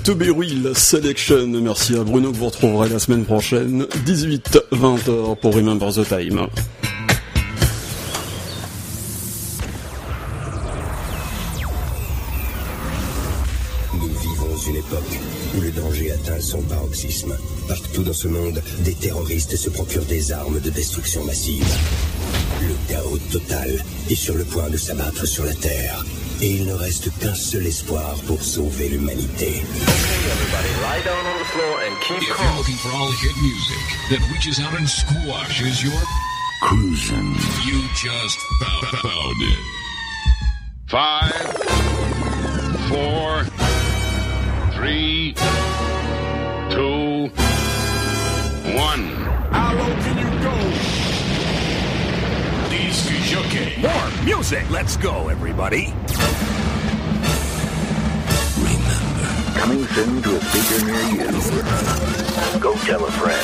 Toby Will Selection. Merci à Bruno que vous retrouverez la semaine prochaine, 18-20h pour Remember the Time. Nous vivons une époque où le danger atteint son paroxysme. Partout dans ce monde, des terroristes se procurent des armes de destruction massive. Le chaos total est sur le point de s'abattre sur la Terre. Et il ne reste qu'un seul espoir pour sauver l'humanité. Lie down on the floor and keep calm. If you're looking for all hit music that reaches out and squashes your cruising, you just found it. 5, 4, 3, 2, 1. How low can you go? Disc Jockey. More music. Let's go, everybody. Coming soon to a speaker near you. Go tell a friend.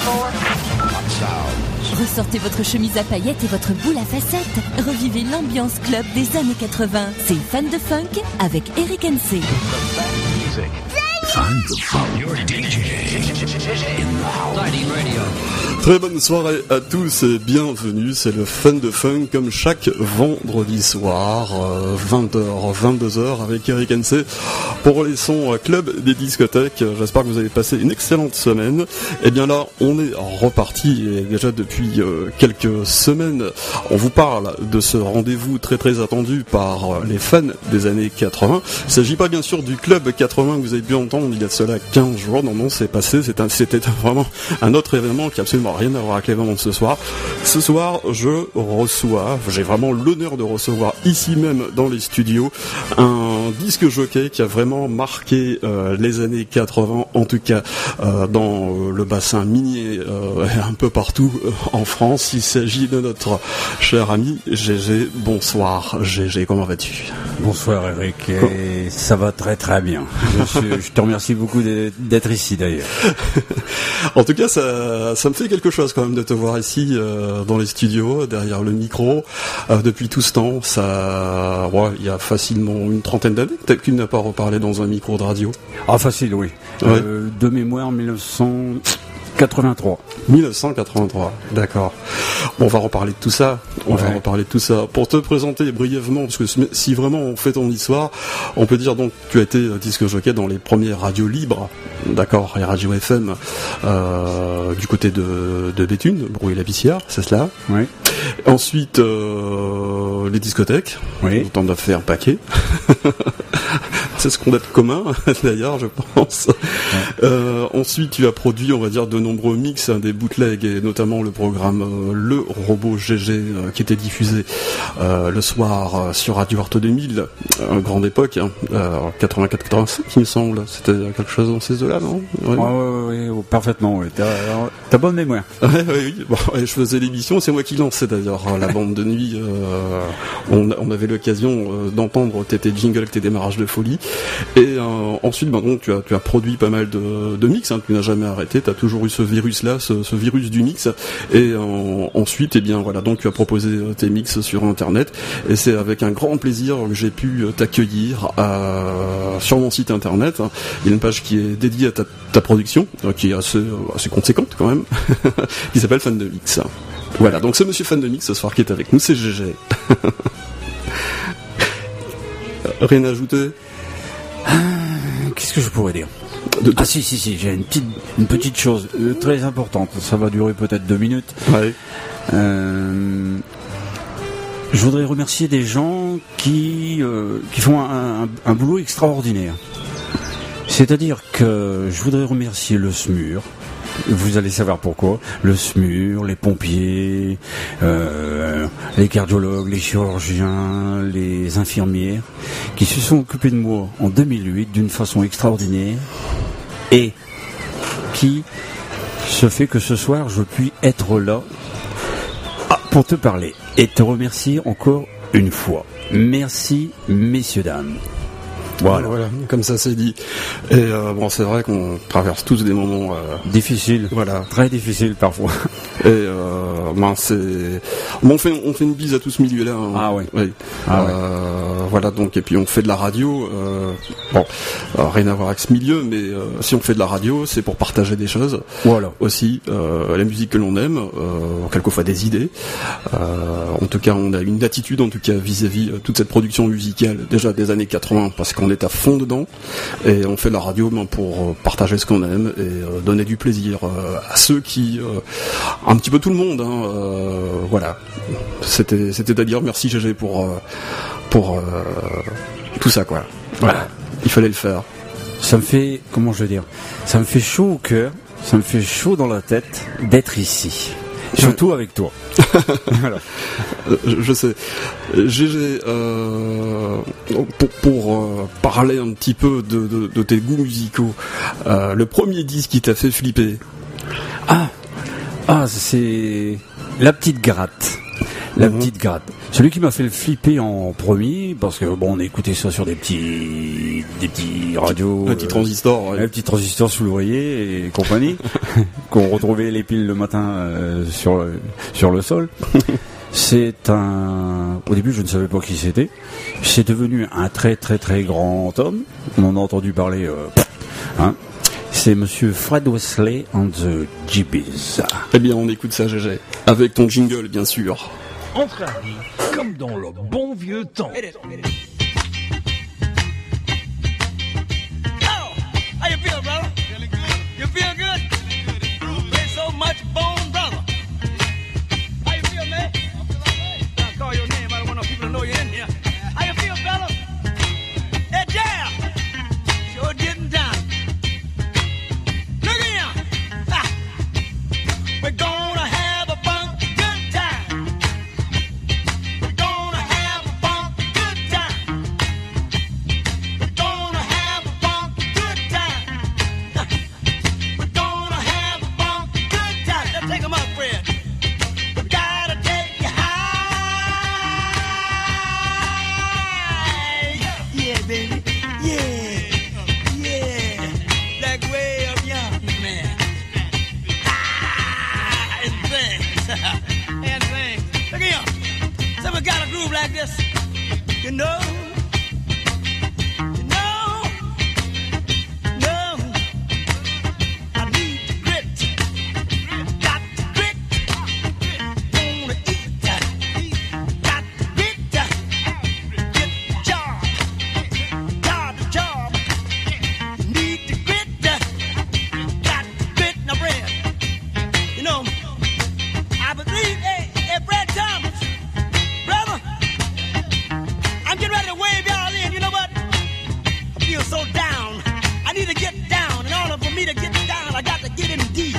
Ressortez votre chemise à paillettes et votre boule à facettes. Revivez l'ambiance club des années 80. C'est Fan de Funk avec Eric N.C. Fan the Funk. Your DJ in the house. Radio. Très bonne soirée à tous et bienvenue, c'est le Fan de Funk comme chaque vendredi soir, 20h, 22h avec Eric N.C. pour les sons club des discothèques. J'espère que vous avez passé une excellente semaine. Et bien là, on est reparti et déjà depuis quelques semaines, on vous parle de ce rendez-vous très très attendu par les fans des années 80. Il ne s'agit pas bien sûr du club 80 que vous avez pu entendre il y a de cela 15 jours, non, c'est passé, c'était vraiment un autre événement qui a absolument rien à voir avec l'événement de ce soir. Ce soir, j'ai vraiment l'honneur de recevoir ici même dans les studios un disque jockey qui a vraiment marqué les années 80, en tout cas dans le bassin minier, un peu partout en France. Il s'agit de notre cher ami GG. Bonsoir GG, comment vas-tu? Bonsoir Eric, et ça va très très bien. Je te remercie beaucoup d'être ici d'ailleurs. En tout cas, ça me fait quelque chose quand même de te voir ici dans les studios, derrière le micro. Depuis tout ce temps, il y a facilement une trentaine d'années, peut-être qu'il n'a pas reparlé dans un micro de radio. Ah facile, oui. Ouais. De mémoire, 1983. 1983, d'accord. Bon, on va reparler de tout ça. Pour te présenter brièvement, parce que si vraiment on fait ton histoire, on peut dire donc que tu as été disque jockey dans les premières radios libres, d'accord, les radios FM du côté de Béthune, Brouillé-la-Bissière, c'est cela. Oui. Ensuite, les discothèques. Oui. T'en as fait un paquet. C'est ce qu'on a de commun, d'ailleurs, je pense. Ouais. Ensuite, tu as produit, on va dire, de nombreux mix, des bootlegs, et notamment le programme Le Robot GG, qui était diffusé le soir sur Radio Arte 2000, grande époque, 84-85, il me semble. C'était quelque chose dans ces eaux-là, non? Oui, parfaitement, oui. T'as bonne mémoire. Oui. Bon, je faisais l'émission, c'est moi qui lançais d'ailleurs la bande de nuit. On avait l'occasion d'entendre tes jingles, tes démarrages de folie. Et ensuite, donc, tu as produit pas mal de mix, hein, tu n'as jamais arrêté, tu as toujours eu ce virus-là, ce virus du mix. Et ensuite, donc tu as proposé tes mix sur Internet. Et c'est avec un grand plaisir que j'ai pu t'accueillir sur mon site Internet. Il y a une page qui est dédiée à ta production, qui est assez conséquente quand même, qui s'appelle Fan de Mix. Voilà, donc c'est Monsieur Fan de Mix ce soir qui est avec nous, c'est GG. Rien à ajouter? Qu'est-ce que je pourrais dire? Si, j'ai une petite chose très importante. Ça va durer peut-être 2 minutes. Ouais. Je voudrais remercier des gens qui font un boulot extraordinaire. C'est-à-dire que je voudrais remercier le SMUR. Vous allez savoir pourquoi. Le SMUR, les pompiers, les cardiologues, les chirurgiens, les infirmières, qui se sont occupés de moi en 2008 d'une façon extraordinaire et qui se fait que ce soir je puis être là pour te parler et te remercier encore une fois. Merci, messieurs, dames. Voilà. Comme ça c'est dit. Et bon, c'est vrai qu'on traverse tous des moments difficiles. Voilà. Très difficiles parfois. Et on fait une bise à tout ce milieu-là. Hein. Ah ouais. Oui. Voilà, donc, et puis on fait de la radio. Rien à voir avec ce milieu, mais si on fait de la radio, c'est pour partager des choses. Voilà. Aussi, la musique que l'on aime, quelquefois des idées. En tout cas, on a une attitude, en tout cas, vis-à-vis toute cette production musicale, déjà des années 80, parce qu'on est à fond dedans. Et on fait de la radio pour partager ce qu'on aime et donner du plaisir à ceux qui... un petit peu tout le monde, hein, voilà. C'était à dire. Merci GG pour tout ça, quoi. Voilà. Il fallait le faire. Ça me fait, comment je veux dire, ça me fait chaud au cœur, ça me fait chaud dans la tête d'être ici. Surtout avec toi. Voilà. Je sais. GG, pour parler un petit peu de tes goûts musicaux, le premier disque qui t'a fait flipper. C'est La Petite Gratte. La Petite Gratte. Celui qui m'a fait le flipper en premier, parce que bon, on écoutait ça sur des petits radios, un petit transistor, un petit transistor sous l'oreiller et compagnie, qu'on retrouvait les piles le matin sur le sol. Au début, je ne savais pas qui c'était. C'est devenu un très très très grand homme. On en a entendu parler. C'est Monsieur Fred Wesley and the Jeebies. Eh bien, on écoute ça, GG. Avec ton jingle, bien sûr. Entre amis, comme dans le bon vieux temps. How you feel, brother? Feeling good. You feel good? You play so much bone, brother. How you feel, man? I'll call your name. I don't want no people to know you're in here. How you feel, fella? Hey, Jam! Sure getting down. Look here! We're gonna have a fun, good time. We're gonna have a fun, good time. We're gonna have a fun, good time. We're gonna have a fun, good time. Let's take 'em up, Fred. We gotta take you high. Yeah, baby. Yeah. Yeah. Like way up young, man. And things. And things. Look here. So we got a groove like this. You know? I need the grit. Got the grit. Wanna eat that. Got the grit. Get the job. Got the job. Need the grit. Got the grit. Now, Brad, you know, I believe, hey, Brad Thomas, brother, I'm getting ready to wave y'all in. You know what? I feel so down. I need to get down. In order for me to get down, I got to get in deep.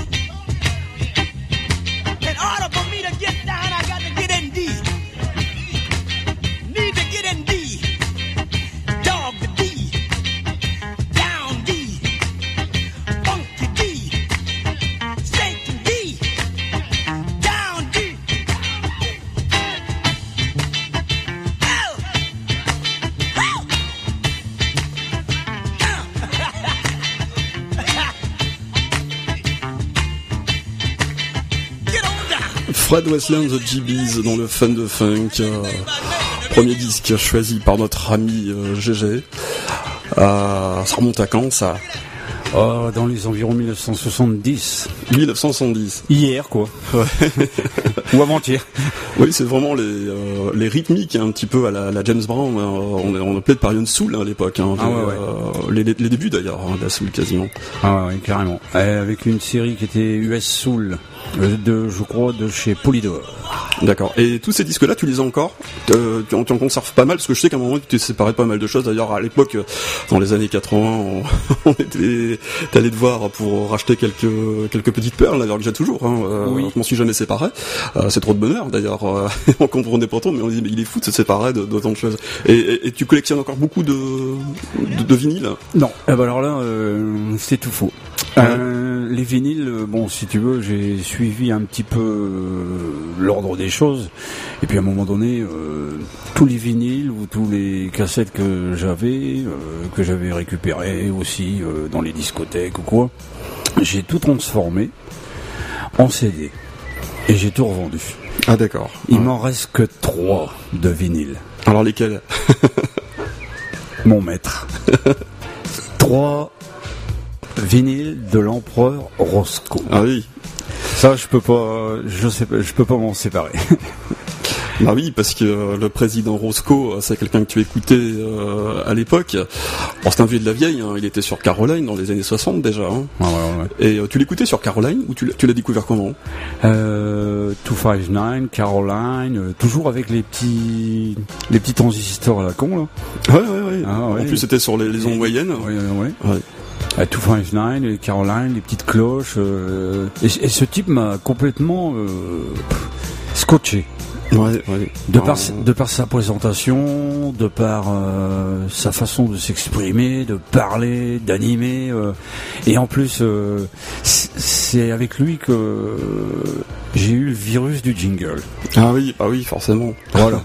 In order for me to get down, I got to get in deep. Need to get in deep. Dog the D. Down D. Funky D. Satan D. Down D. Ow! Ow! Get on down. Fred Wesley and the Jeebies dans le Fun de Funk. Premier disque choisi par notre ami GG. Ça remonte à quand, ça? Dans les environs 1970. 1970. Hier, quoi. Ouais. Ou avant-hier. Oui, c'est vraiment les rythmiques, un petit peu à la James Brown. On appelait de période soul à l'époque. Les débuts d'ailleurs, de la soul quasiment. Ah ouais, carrément. Avec une série qui était US Soul, je crois, de chez Polydor. D'accord. Et tous ces disques-là, tu les as encore? Tu en conserves pas mal, parce que je sais qu'à un moment, tu t'es séparé pas mal de choses. D'ailleurs, à l'époque, dans les années 80, t'allais te voir pour racheter quelques petites perles, d'ailleurs, que j'ai toujours. Oui. Je m'en suis jamais séparé. C'est trop de bonheur, d'ailleurs. On comprenait pas trop, mais on dit, mais il est fou de se séparer d'autant de choses. Et tu collectionnes encore beaucoup de vinyles? Non. Alors là, c'est tout faux. les vinyles, bon, si tu veux, j'ai suivi un petit peu l'ordre des choses. Et puis à un moment donné, tous les vinyles ou tous les cassettes que j'avais récupérés aussi dans les discothèques ou quoi, j'ai tout transformé en CD. Et j'ai tout revendu. Ah d'accord. Il m'en reste que 3 de vinyles. Alors lesquels? Mon maître. 3 vinyles de l'empereur Roscoe. Ah oui. Ça, je peux pas m'en séparer. Bah oui, parce que le président Roscoe, c'est quelqu'un que tu écoutais à l'époque. Bon, c'est un vieux de la vieille, hein. Il était sur Caroline dans les années 60 déjà. Hein. Ouais. Et tu l'écoutais sur Caroline ou tu l'as découvert comment? 259, Caroline, toujours avec les petits transistors à la con là. Ouais. Ah, ouais. En plus, c'était sur les ondes moyennes. Ouais. 259, les Caroline, les petites cloches. Et ce type m'a complètement scotché. Ouais. De par sa présentation, de par sa façon de s'exprimer, de parler, d'animer, et en plus, c'est avec lui que j'ai eu le virus du jingle. Ah oui, forcément. Voilà.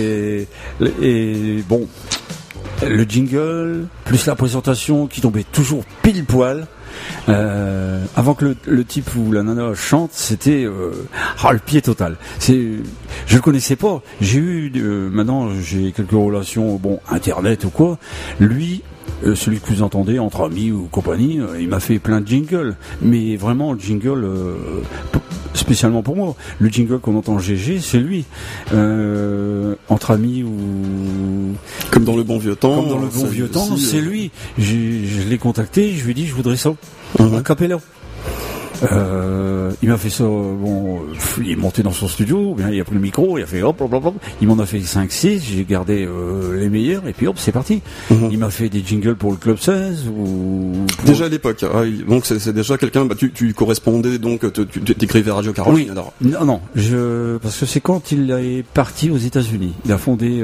Et bon, le jingle plus la présentation qui tombait toujours pile poil. Avant que le type ou la nana chante, c'était le pied total. Je le connaissais pas. J'ai eu maintenant j'ai quelques relations internet ou quoi. Lui, celui que vous entendez entre amis ou compagnie, il m'a fait plein de jingles, mais vraiment le jingle spécialement pour moi. Le jingle qu'on entend GG, c'est lui. Entre amis ou comme dans le bon vieux temps. C'est lui. Je l'ai contacté, je lui ai dit je voudrais ça. Un cappella. Il m'a fait ça, il est monté dans son studio, bien, il a pris le micro, il a fait hop, il m'en a fait 5-6, j'ai gardé les meilleurs, et puis hop, c'est parti. Il m'a fait des jingles pour le Club 16, Déjà à l'époque, donc c'est déjà quelqu'un, tu correspondais, donc tu écrivais Radio Caroline, oui. alors. Non, parce que c'est quand il est parti aux États-Unis. Il a fondé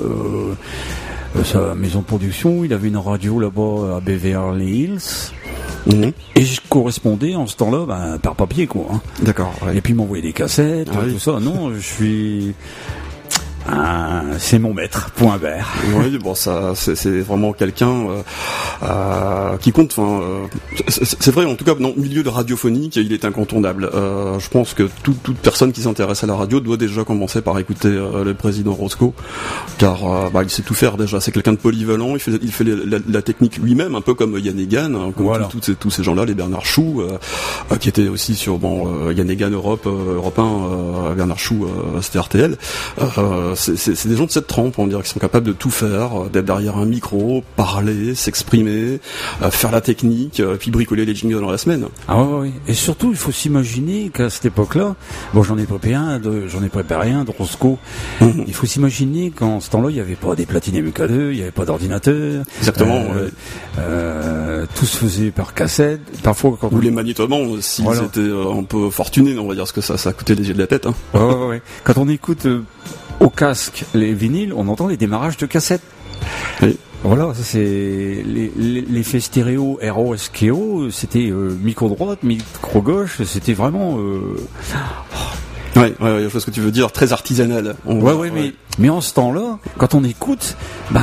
sa maison de production, il avait une radio là-bas à Beverly Hills. Et je correspondais en ce temps-là par papier quoi. Hein. D'accord. Ouais. Et puis il m'envoyait des cassettes, tout ça. Non, je suis c'est mon maître, point barre. Oui, ça, c'est vraiment quelqu'un qui compte. C'est vrai, en tout cas, dans le milieu de radiophonique, il est incontournable. Je pense que toute personne qui s'intéresse à la radio doit déjà commencer par écouter le président Roscoe, car il sait tout faire déjà. C'est quelqu'un de polyvalent. Il fait la technique lui-même, un peu comme Yann Egan, hein, comme voilà. tous ces gens-là, les Bernard Chou, qui étaient aussi sur Yann Egan Europe 1, Bernard Chou, c'était RTL. C'est des gens de cette trempe, on dirait, qui sont capables de tout faire, d'être derrière un micro, parler, s'exprimer, faire la technique, puis bricoler les jingles dans la semaine. Ah ouais. Et surtout, il faut s'imaginer qu'à cette époque-là, j'en ai préparé un de Roscoe. Il faut s'imaginer qu'en ce temps-là, il n'y avait pas des platines MK2, il n'y avait pas d'ordinateur. Exactement. Tout se faisait par cassette. Parfois, ou les magnétomans, s'ils étaient un peu fortunés, on va dire, parce que ça coûtait les yeux de la tête. Hein. Ouais. Quand on écoute au casque les vinyles, on entend les démarrages de cassettes. Oui. Voilà, ça c'est l'effet stéréo ROSKO, c'était micro droite, micro gauche, c'était vraiment Ouais, je vois ce que tu veux dire, très artisanal. Mais en ce temps-là, quand on écoute,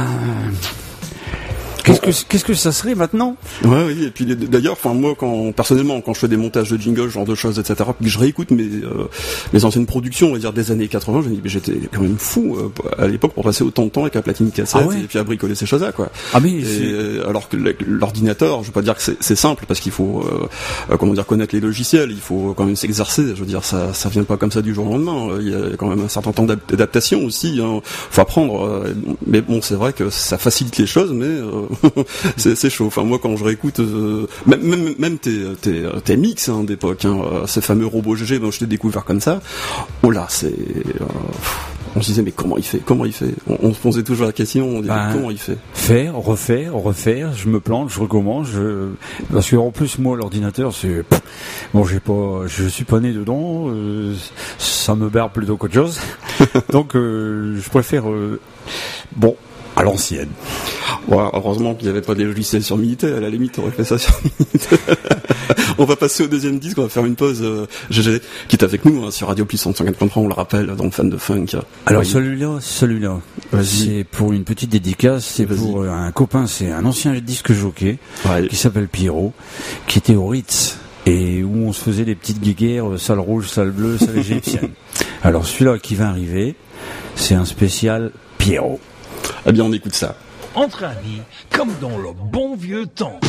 qu'est-ce que ça serait maintenant? Oui, et puis d'ailleurs, moi, personnellement, quand je fais des montages de jingles, ce genre de choses, etc., puis je réécoute mes anciennes productions, on va dire des années 80, je me dis, mais j'étais quand même fou à l'époque pour passer autant de temps avec la platine cassette et puis à bricoler ces choses-là, quoi. Alors que l'ordinateur, je veux pas dire que c'est simple, parce qu'il faut, connaître les logiciels, il faut quand même s'exercer. Je veux dire, ça vient pas comme ça du jour au lendemain. Il y a quand même un certain temps d'adaptation aussi. Hein. Faut apprendre. Mais bon, c'est vrai que ça facilite les choses, mais c'est chaud. Enfin, moi, quand je réécoute, même tes mix d'époque, ces fameux robots GG dont je t'ai découvert comme ça. Oh là, on se disait, mais comment il fait? On se posait toujours la question, on disait, comment il fait? Faire, refaire, je me plante, je recommence, parce que en plus, moi, l'ordinateur, je suis pas né dedans, ça me barre plutôt qu'autre chose. Donc, je préfère, à l'ancienne. Ouais, heureusement qu'il n'y avait pas des logiciels sur Minitel, à la limite, on aurait fait ça sur Minitel. On va passer au deuxième disque, on va faire une pause. GG, qui est avec nous sur Radio Puissance 104.3, on le rappelle, donc fan de funk. Alors Oui. celui-là, Vas-y. c'est pour une petite dédicace, c'est Vas-y. pour un copain, c'est un ancien disque jockey Ouais. qui s'appelle Pierrot, qui était au Ritz et où on se faisait des petites guéguerres, salle rouge, salle bleue, salle égyptienne. Alors celui-là qui va arriver, c'est un spécial Pierrot. Eh bien, on écoute ça. Entre amis, comme dans le bon vieux temps.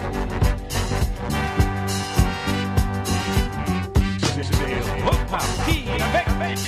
C'est reparti avec...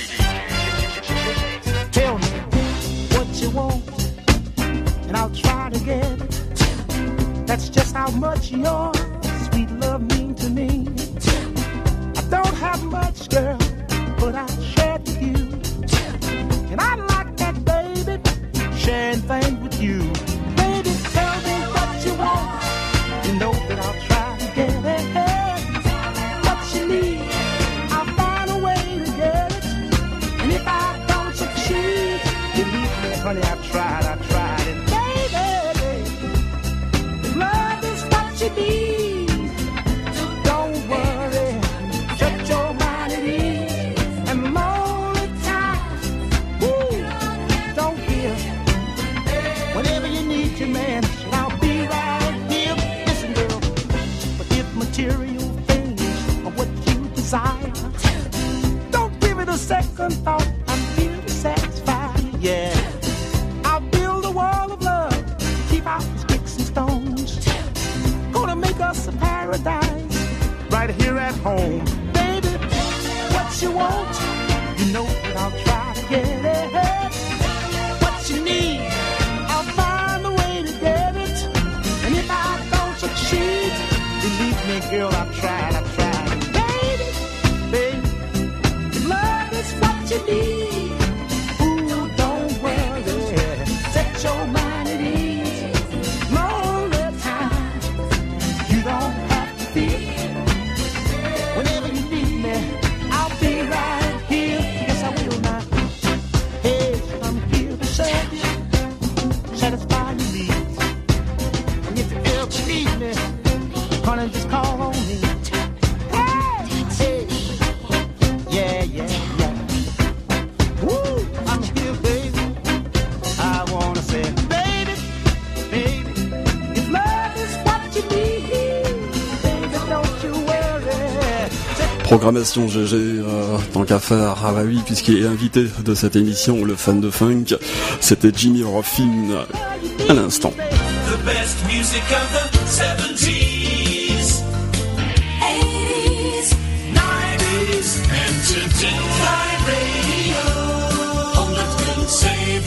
Tell me what you want, and I'll try to get it. That's just how much your sweet love means to me. I don't have much, girl, but I share it with you. And I like that, baby, sharing things with you. Baby, tell me what you want. You know that I'll try to get it. What you need, I'll find a way to get it. And if I don't succeed, believe me, honey, I've tried. And baby, love is what you need. So don't worry, shut your mind at ease. And lonely time, woo, don't fear. Whenever you need your man, I'll be right here. Listen, girl, but if material things are what you desire, don't give it a second thought. I'm here to satisfy you, yeah. I'll build a wall of love, keep out the sticks and stones. Gonna make us a paradise right here at home. Baby, what you want, you know that I'll try to get it. What you need, I'll find a way to get it. And if I don't succeed, believe me, girl, I've tried. Baby, love is what you need. Ooh, don't worry, set your mind at ease. Lonely time, you don't have to fear. Whenever you need me, I'll be right here. Yes, I will not. Hey, I'm here to serve you, satisfy your needs. And if you ever need me, honey, just call on me. Hey, yeah. Woo, I'm here, baby. I wanna say, baby, if love is what you need, baby, don't you worry. Programmation GG, tant qu'à faire, ah bah oui, puisqu'il est invité de cette émission, le fan de funk, c'était Jimmy Ruffin, à l'instant. The best music of the 70s, 80s, 90s, and today. Fly Radio, 107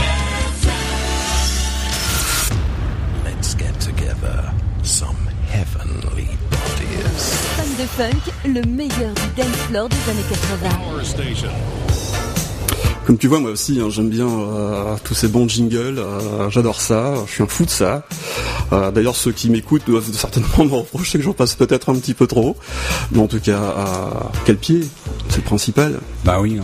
FM. Let's get together some heavenly bodies. Fan de funk, le meilleur du dance floor des années 80. Comme tu vois, moi aussi, j'aime bien tous ces bons jingles, j'adore ça, je suis un fou de ça. D'ailleurs, ceux qui m'écoutent doivent certainement me reprocher que j'en passe peut-être un petit peu trop. Mais en tout cas, quel pied, c'est le principal. Bah oui.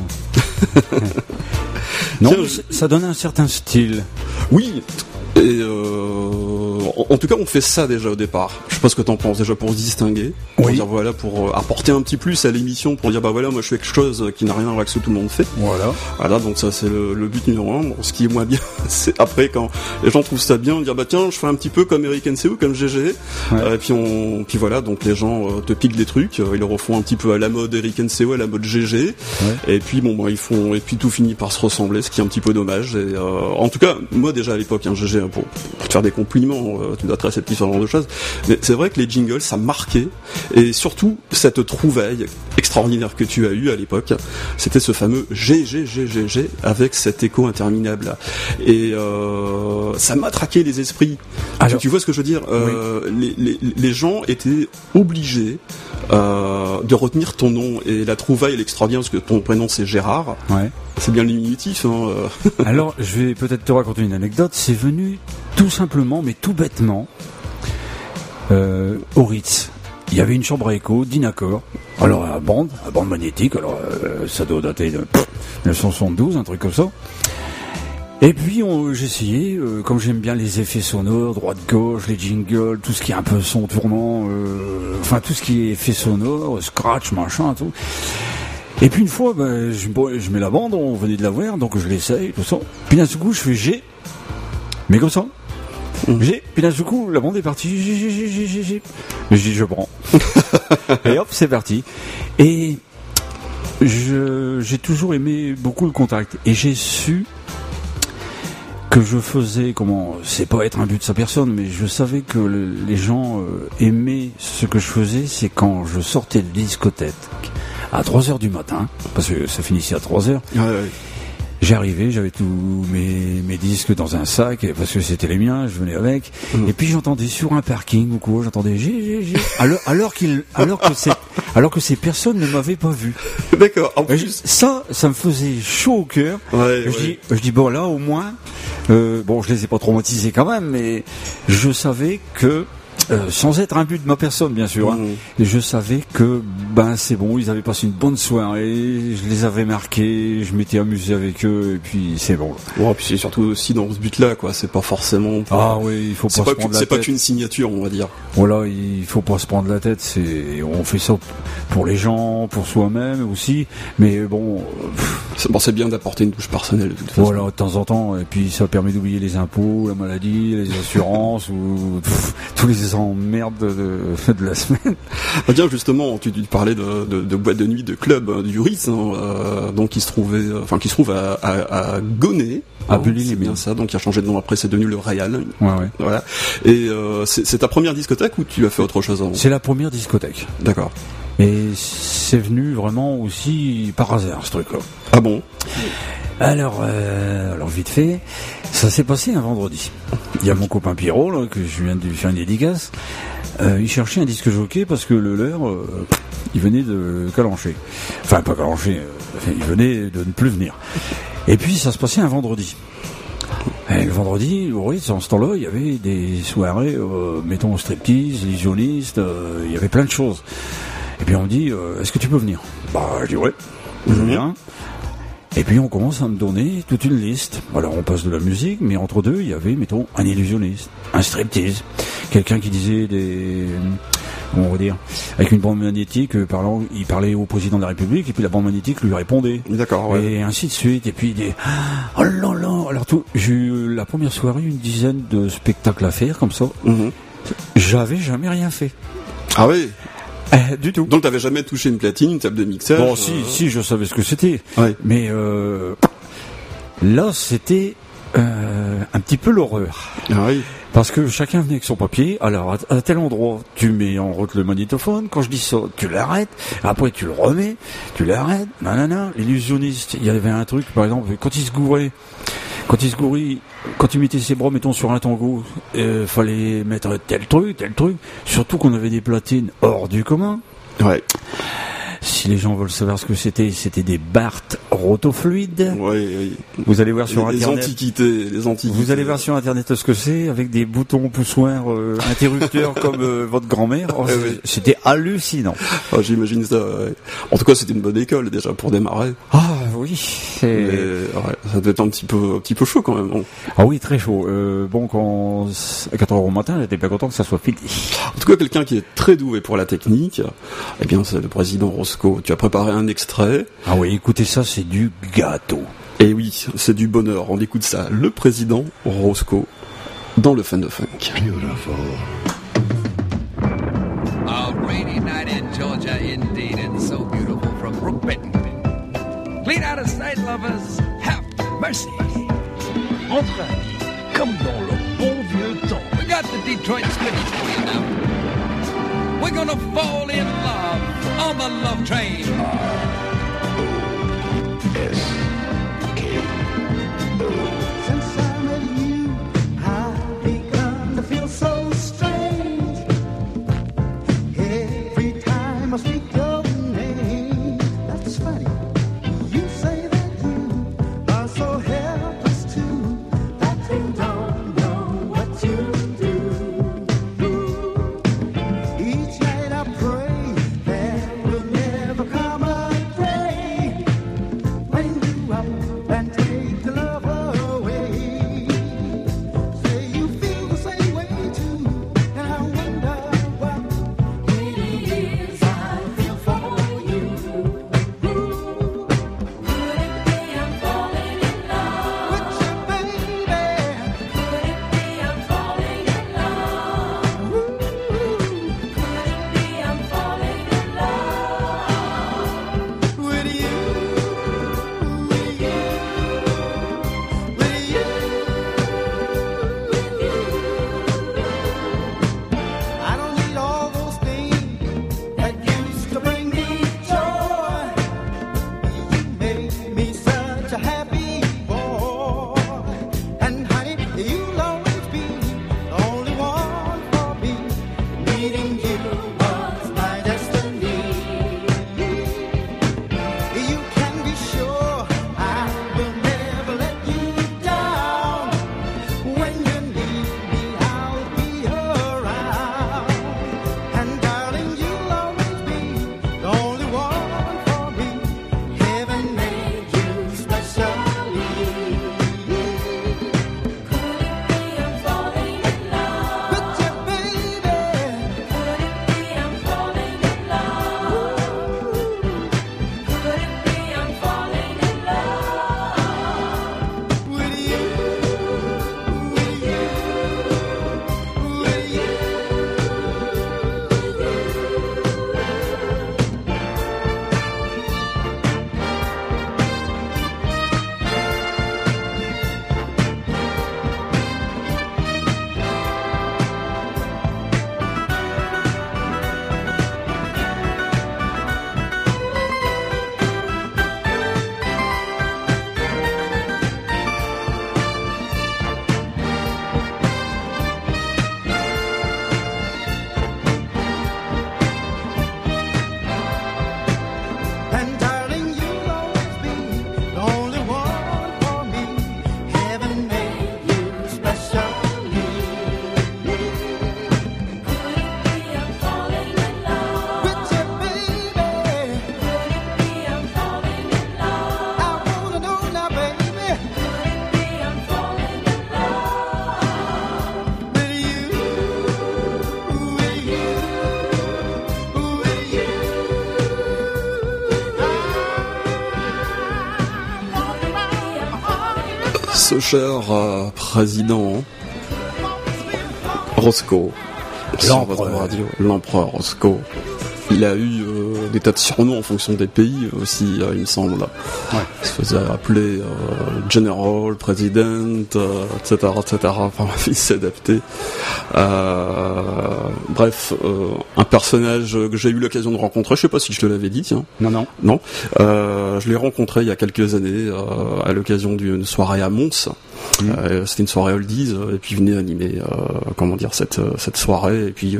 Non, Tiens, ça donne un certain style. Oui, et en tout cas, on fait ça déjà au départ. Je sais pas ce que t'en penses, déjà pour se distinguer, pour Oui. dire voilà, pour apporter un petit plus à l'émission, pour dire bah voilà, moi je fais quelque chose qui n'a rien à voir avec ce que tout le monde fait. Voilà, donc ça c'est le but numéro 1. Bon, ce qui est moins bien, c'est après quand les gens trouvent ça bien, dire bah tiens, je fais un petit peu comme Eric NC ou comme GG, Ouais. et puis voilà, donc les gens te piquent des trucs, ils le refont un petit peu à la mode Eric NCO, à la mode GG, et puis bon, bah, ils font, et puis tout finit par se ressembler, ce qui est un petit peu dommage. Et en tout cas, moi déjà à l'époque, GG, pour te faire des compliments, tu dois être réceptif sur ce genre de choses, mais c'est vrai que les jingles, ça marquait, et surtout cette trouvaille extraordinaire que tu as eu à l'époque, c'était ce fameux GG avec cet écho interminable, et ça m'a traqué les esprits. Alors, tu vois ce que je veux dire, les gens étaient obligés de retenir ton nom, et la trouvaille elle est extraordinaire parce que ton prénom c'est Gérard. Ouais. C'est bien le diminutif, hein. Alors, je vais peut-être te raconter une anecdote. C'est venu tout simplement, mais tout bêtement, au Ritz. Il y avait une chambre à écho, d'Inacor. Alors, à bande magnétique. Alors, ça doit dater de 1972, un truc comme ça. Et puis j'ai essayé, comme j'aime bien les effets sonores, droite-gauche, les jingles, tout ce qui est un peu son tournant, enfin tout ce qui est effet sonore, scratch, machin, tout. Et puis une fois, je mets la bande, on venait de la voir, donc je l'essaye, tout ça. Puis d'un coup, je fais G, mais comme ça. G, puis d'un coup, la bande est partie, G. Mais je dis, je prends. Et hop, c'est parti. Et j'ai toujours aimé beaucoup le contact. Et j'ai su que je faisais, c'est pas être un but de sa personne, mais je savais que les gens aimaient ce que je faisais, c'est quand je sortais de discothèque à 3h du matin, parce que ça finissait à 3h. Ouais. J'arrivais, j'avais tous mes disques dans un sac, parce que c'était les miens, je venais avec, et puis j'entendais sur un parking ou quoi, j'entendais G, alors que ces personnes ne m'avaient pas vu. D'accord. En plus, ça me faisait chaud au cœur. Je dis bon là au moins, je les ai pas traumatisés quand même, mais je savais que sans être un but de ma personne bien sûr, hein, je savais que c'est bon, ils avaient passé une bonne soirée, je les avais marqués, je m'étais amusé avec eux et puis c'est bon. Ouais, puis c'est surtout aussi dans ce but-là, quoi. C'est pas forcément. Ah oui, il faut pas se prendre la tête. C'est pas qu'une signature, on va dire. Voilà, il faut pas se prendre la tête. On fait ça pour les gens, pour soi-même aussi, mais bon. C'est bien d'apporter une touche personnelle de toute façon. Voilà, de temps en temps, et puis ça permet d'oublier les impôts, la maladie, les assurances ou tous les emmerdes de la semaine. Ah tiens, justement, tu parlais de boîte de nuit, de club du RIS, donc qui se trouve à Gonnet. À Bully, c'est bien ça, donc il a changé de nom après, c'est devenu le Royal. Ouais. Voilà. Et c'est ta première discothèque ou tu as fait autre chose avant ? C'est la première discothèque. D'accord. Et c'est venu vraiment aussi par hasard, ce truc-là. Ah bon ? Alors vite fait, ça s'est passé un vendredi. Il y a mon copain Pierrot, là, que je viens de lui faire une dédicace. Il cherchait un disque jockey parce que le leur, il venait de calancher. Enfin, pas calancher, il venait de ne plus venir. Et puis, ça se passait un vendredi. Et le vendredi, oui, en ce temps-là, il y avait des soirées, mettons striptease, illusionniste, il y avait plein de choses. Et puis on me dit, est-ce que tu peux venir ? Je dis ouais, je viens. Et puis on commence à me donner toute une liste. Alors on passe de la musique, mais entre deux, il y avait, mettons, un illusionniste, un striptease, quelqu'un qui disait on va dire, avec une bande magnétique, il parlait au président de la République, et puis la bande magnétique lui répondait. D'accord, ouais. Et ainsi de suite, et puis oh là là, alors j'ai eu la première soirée, une dizaine de spectacles à faire, comme ça. J'avais jamais rien fait. Ah oui. Du tout. Donc t'avais jamais touché une platine, une table de mixage. Bon, si, je savais ce que c'était. Ouais. Mais là, c'était un petit peu l'horreur. Ah oui. Parce que chacun venait avec son papier. Alors, à tel endroit, tu mets en route le magnétophone. Quand je dis ça, tu l'arrêtes. Après, tu le remets. Tu l'arrêtes. Nanana. L'illusionniste, il y avait un truc, par exemple, quand il se gourait, quand il mettait ses bras, mettons, sur un tango, fallait mettre tel truc. Surtout qu'on avait des platines hors du commun. Ouais. Si les gens veulent savoir ce que c'était des Barth rotofluides. Oui. Vous allez voir sur les Internet. Les antiquités. Vous allez voir sur Internet ce que c'est, avec des boutons poussoirs interrupteurs comme votre grand-mère. C'était hallucinant. Ah, j'imagine ça. Ouais. En tout cas, c'était une bonne école déjà pour démarrer. Ah oui. Mais, ça devait être un petit peu chaud quand même. Bon. Ah oui, très chaud. Quand à 4h au matin, j'étais pas content que ça soit fini. En tout cas, quelqu'un qui est très doué pour la technique, eh bien, c'est le président Roscoe. Tu as préparé un extrait. Ah oui, écoutez ça, c'est du gâteau. Et oui, c'est du bonheur. On écoute ça. Le président Roscoe dans le Fun de Funk. Beautiful. A rainy night in Georgia, indeed, and so beautiful from Brook Benton. Clean out of state lovers, have mercy. Entre amis, comme dans le bon vieux temps. We got the Detroit scripts for you now. We're gonna fall in love on the love train. Since I met you, I've begun to feel so strange. Every time I speak your name, that's funny. You say that you are so helpless too, that you don't know what you do. Each night I pray there will never come a ce cher président Roscoe, sur votre radio, l'empereur Roscoe. Il a eu des tas de surnoms en fonction des pays aussi, il me semble. Ouais. Il se faisait appeler General, President, etc., etc. Enfin, il s'est adapté. Bref, un personnage que j'ai eu l'occasion de rencontrer. Je sais pas si je te l'avais dit, tiens. Non. Je l'ai rencontré il y a quelques années à l'occasion d'une soirée à Mons. C'était une soirée oldies et puis il venait animer cette soirée et puis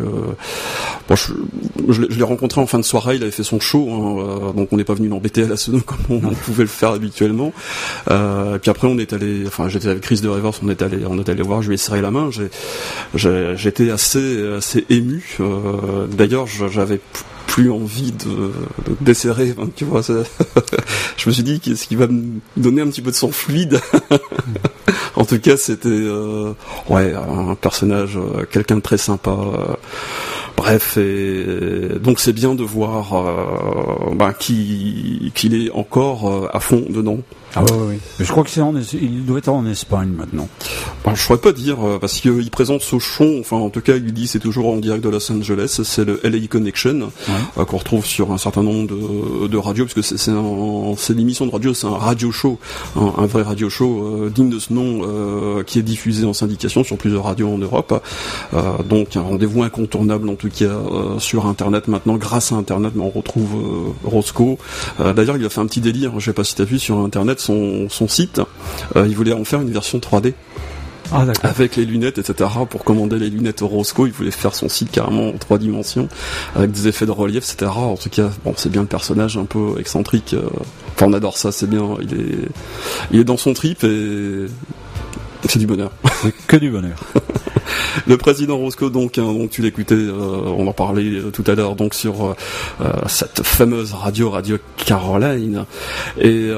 je l'ai rencontré en fin de soirée, il avait fait son show donc on n'est pas venu l'embêter à la sono comme on pouvait le faire habituellement et puis après j'étais avec Chris de Rivers, on est allé voir, je lui ai serré la main, j'étais assez ému, d'ailleurs j'avais plus envie de desserrer, tu vois. Je me suis dit qu'est-ce qui va me donner un petit peu de sang fluide. En tout cas, c'était un personnage, quelqu'un de très sympa. Bref, et donc c'est bien de voir qu'il est encore à fond dedans. Ah oui. Je crois que il doit être en Espagne maintenant. Je saurais pas dire parce qu'il présente ce show. Enfin, en tout cas, il dit c'est toujours en direct de Los Angeles. C'est le LA Connection qu'on retrouve sur un certain nombre de radios, parce que c'est l'émission de radio, c'est un radio show, un vrai radio show digne de ce nom, qui est diffusé en syndication sur plusieurs radios en Europe. Donc un rendez-vous incontournable en tout cas sur Internet maintenant. Grâce à Internet, on retrouve Roscoe. D'ailleurs, il a fait un petit délire. Je sais pas si t'as vu sur Internet. Son site, il voulait en faire une version 3D. Avec les lunettes, etc. Pour commander les lunettes Roscoe, il voulait faire son site carrément en 3 dimensions, avec des effets de relief, etc. En tout cas, c'est bien le personnage un peu excentrique. Enfin, on adore ça, c'est bien. Il est dans son trip et c'est du bonheur. C'est que du bonheur. Le président Roscoe, donc tu l'écoutais, on en parlait tout à l'heure, donc sur cette fameuse radio Caroline, et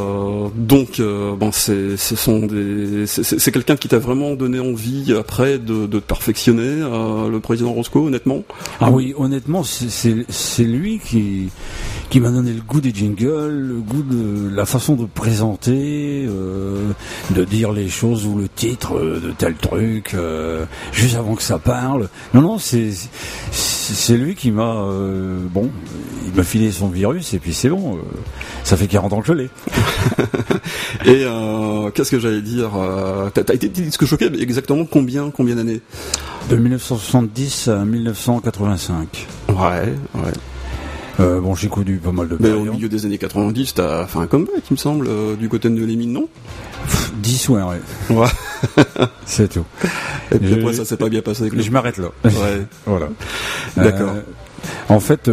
c'est quelqu'un qui t'a vraiment donné envie après de te perfectionner, le président Roscoe, honnêtement. Ah oui, honnêtement, c'est lui qui m'a donné le goût des jingles, le goût de la façon de présenter, de dire les choses ou le titre de tel truc. Juste avant que ça parle. Non, c'est lui qui m'a... il m'a filé son virus et puis c'est bon. Ça fait 40 ans que je l'ai. Et qu'est-ce que j'allais dire, t'as été disque jockey exactement combien d'années? De 1970 à 1985. Ouais. J'ai connu pas mal de périodes. Au milieu des années 90, t'as fait un comeback, il me semble, du côté de les mines, non? 10 ouais. C'est tout. Et puis après, ça s'est pas bien passé. Je m'arrête là. Ouais. Voilà. D'accord. En fait,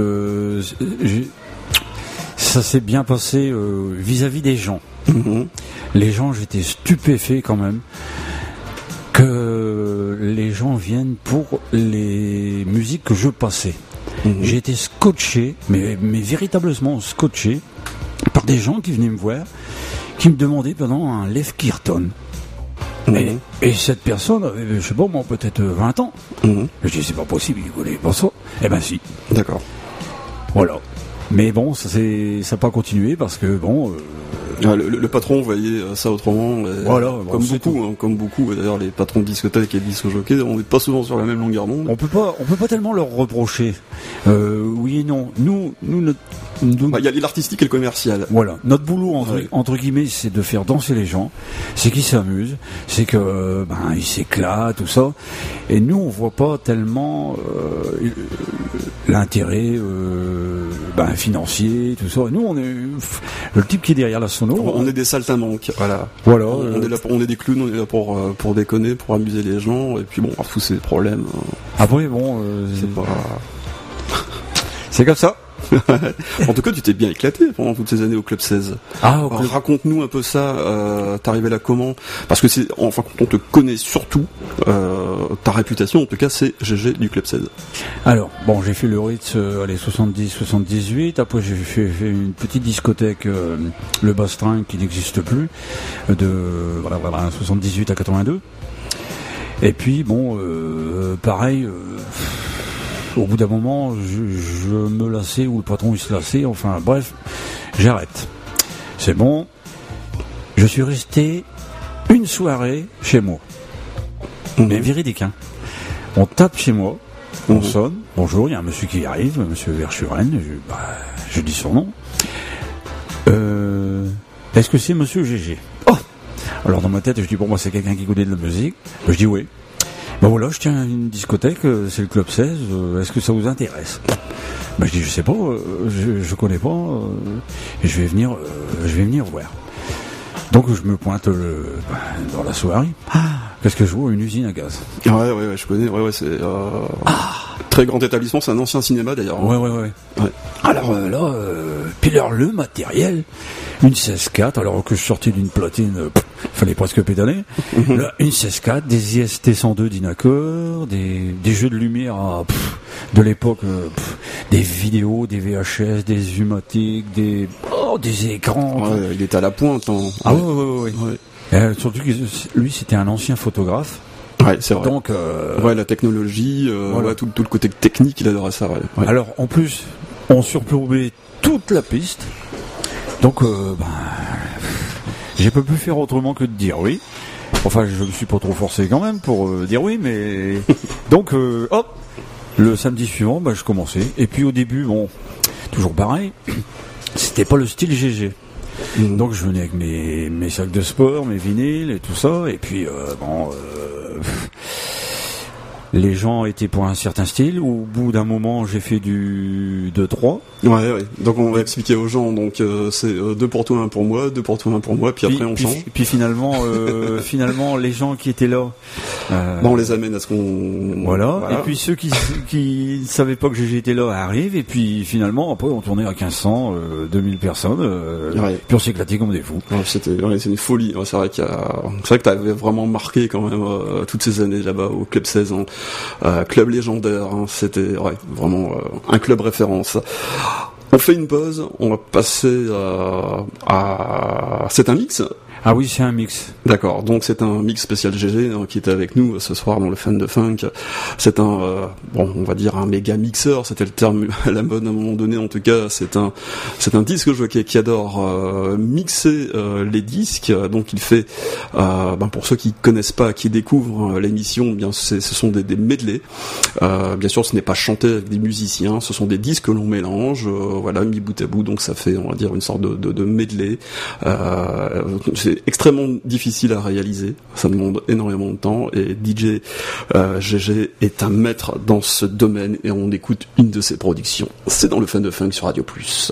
ça s'est bien passé vis-à-vis des gens. Mm-hmm. Les gens, j'étais stupéfait quand même que les gens viennent pour les musiques que je passais. Mmh. J'ai été scotché, mais véritablement scotché, par des gens qui venaient me voir, qui me demandaient pendant un Lev Kirton. Mmh. Et cette personne avait, je sais pas moi, peut-être 20 ans. Mmh. Je dis, c'est pas possible, il voulait pas ça. Eh ben si. D'accord. Voilà. Mais bon, ça n'a pas continué parce que le patron voyait ça autrement. Voilà, comme beaucoup. D'ailleurs, les patrons de discothèques et de disco-jockeys, on n'est pas souvent sur la même longueur d'onde. On peut pas tellement leur reprocher. Oui et non. Nous, il y a l'artistique et le commercial. Voilà. Notre boulot entre guillemets, c'est de faire danser les gens. C'est qu'ils s'amusent. C'est que ils s'éclatent, tout ça. Et nous, on voit pas tellement l'intérêt financier, tout ça. Nous, on est le type qui est derrière la sono. On est des saltimbanques. Voilà. On est des clowns. On est là pour déconner, pour amuser les gens. Et puis tous ces problèmes. Après, c'est pas. C'est comme ça. En tout cas, tu t'es bien éclaté pendant toutes ces années au Club 16. Alors, raconte-nous un peu ça. T'es arrivé là comment? Parce que quand on te connaît surtout, ta réputation, en tout cas, c'est GG du Club 16. Alors, j'ai fait le Ritz, 70-78. Après, j'ai fait une petite discothèque, le Bastring, qui n'existe plus, de 78 à 82. Et puis, pareil. Au bout d'un moment, je me lassais, ou le patron il se lassait, enfin bref, j'arrête. C'est bon. Je suis resté une soirée chez moi. Mais véridique, hein. On tape chez moi, on sonne, bonjour, il y a un monsieur qui arrive, monsieur Verschuren, je dis son nom. Est-ce que c'est monsieur GG? Oh! Alors dans ma tête, je dis, bon, moi c'est quelqu'un qui connaît de la musique. Je dis oui. Ben voilà, je tiens à une discothèque, c'est le Club 16, est-ce que ça vous intéresse? Ben je dis, je sais pas, je connais pas, et je vais venir voir. Donc je me pointe dans la soirée. Qu'est-ce que je vois? Une usine à gaz. Ouais, je connais. Ouais, c'est très grand établissement. C'est un ancien cinéma d'ailleurs. Ouais. Alors là, puis alors le matériel, une 16.4. Alors que je sortais d'une platine, fallait presque pédaler. Là, une 16.4, des IST 102 d'Inacor, des jeux de lumière de l'époque, des vidéos, des VHS, des Humatic, des écrans. Ouais, il était à la pointe. Ah ouais. Surtout que lui, c'était un ancien photographe. Ouais, c'est vrai. Donc, la technologie, voilà. tout le côté technique, il adorait ça. Ouais. Alors, en plus, on surplombait toute la piste. Donc, j'ai pas pu faire autrement que de dire oui. Enfin, je me suis pas trop forcé quand même pour dire oui, mais donc, hop, le samedi suivant, je commençais. Et puis au début, bon, toujours pareil, c'était pas le style GG. Donc je venais avec mes sacs de sport, mes vinyles et tout ça, et puis les gens étaient pour un certain style. Au bout d'un moment, j'ai fait du 2-3. Ouais. Donc on va expliquer aux gens. Donc c'est 2 pour toi, 1 pour moi, 2 pour toi, 1 pour moi. Puis après on change. Puis finalement, les gens qui étaient là, on les amène à ce qu'on. Voilà. Et puis ceux qui ne savaient pas que j'étais là arrivent. Et puis finalement, après on tournait à 1500, 2000 personnes. Puis on s'éclatait comme des fous. Ouais, c'est une folie. Ouais, c'est vrai que t'avais vraiment marqué quand même toutes ces années là-bas au Club 16 ans. Club légendaire, c'était vraiment un club référence. On fait une pause, on va passer à... C'est un mix ? Ah oui, c'est un mix. D'accord, donc c'est un mix spécial GG qui était avec nous ce soir dans le Fan de Funk. C'est un, on va dire un méga mixeur, c'était le terme à la mode à un moment donné en tout cas. C'est un disque jockey qui adore mixer les disques. Donc il fait, pour ceux qui connaissent pas, qui découvrent l'émission, bien ce sont des medley. Bien sûr, ce n'est pas chanté avec des musiciens, ce sont des disques que l'on mélange, mis bout à bout. Donc ça fait, on va dire, une sorte de medley. C'est extrêmement difficile à réaliser, ça demande énormément de temps et DJ GG est un maître dans ce domaine et on écoute une de ses productions. C'est dans le Fan de Funk sur Radio Plus.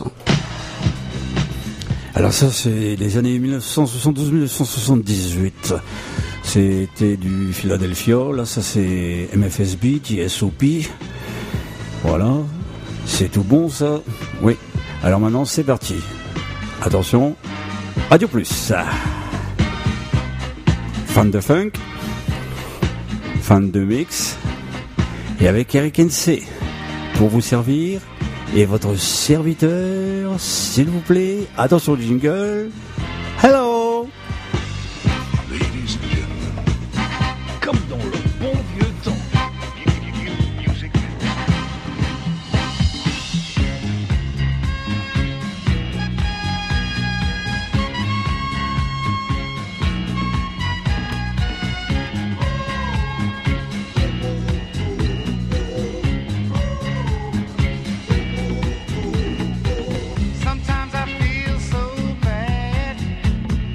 Alors ça c'est les années 1972-1978. C'était du Philadelphia, là ça c'est MFSB, JSOP. Voilà, c'est tout bon ça. Oui, alors maintenant c'est parti. Attention, Radio Plus. Fan de funk, fan de mix, et avec Eric NC pour vous servir, et votre serviteur, s'il vous plaît, attention jingle, hello! Ladies and gentlemen, comme dans le bon vieux temps. Sometimes I feel so bad.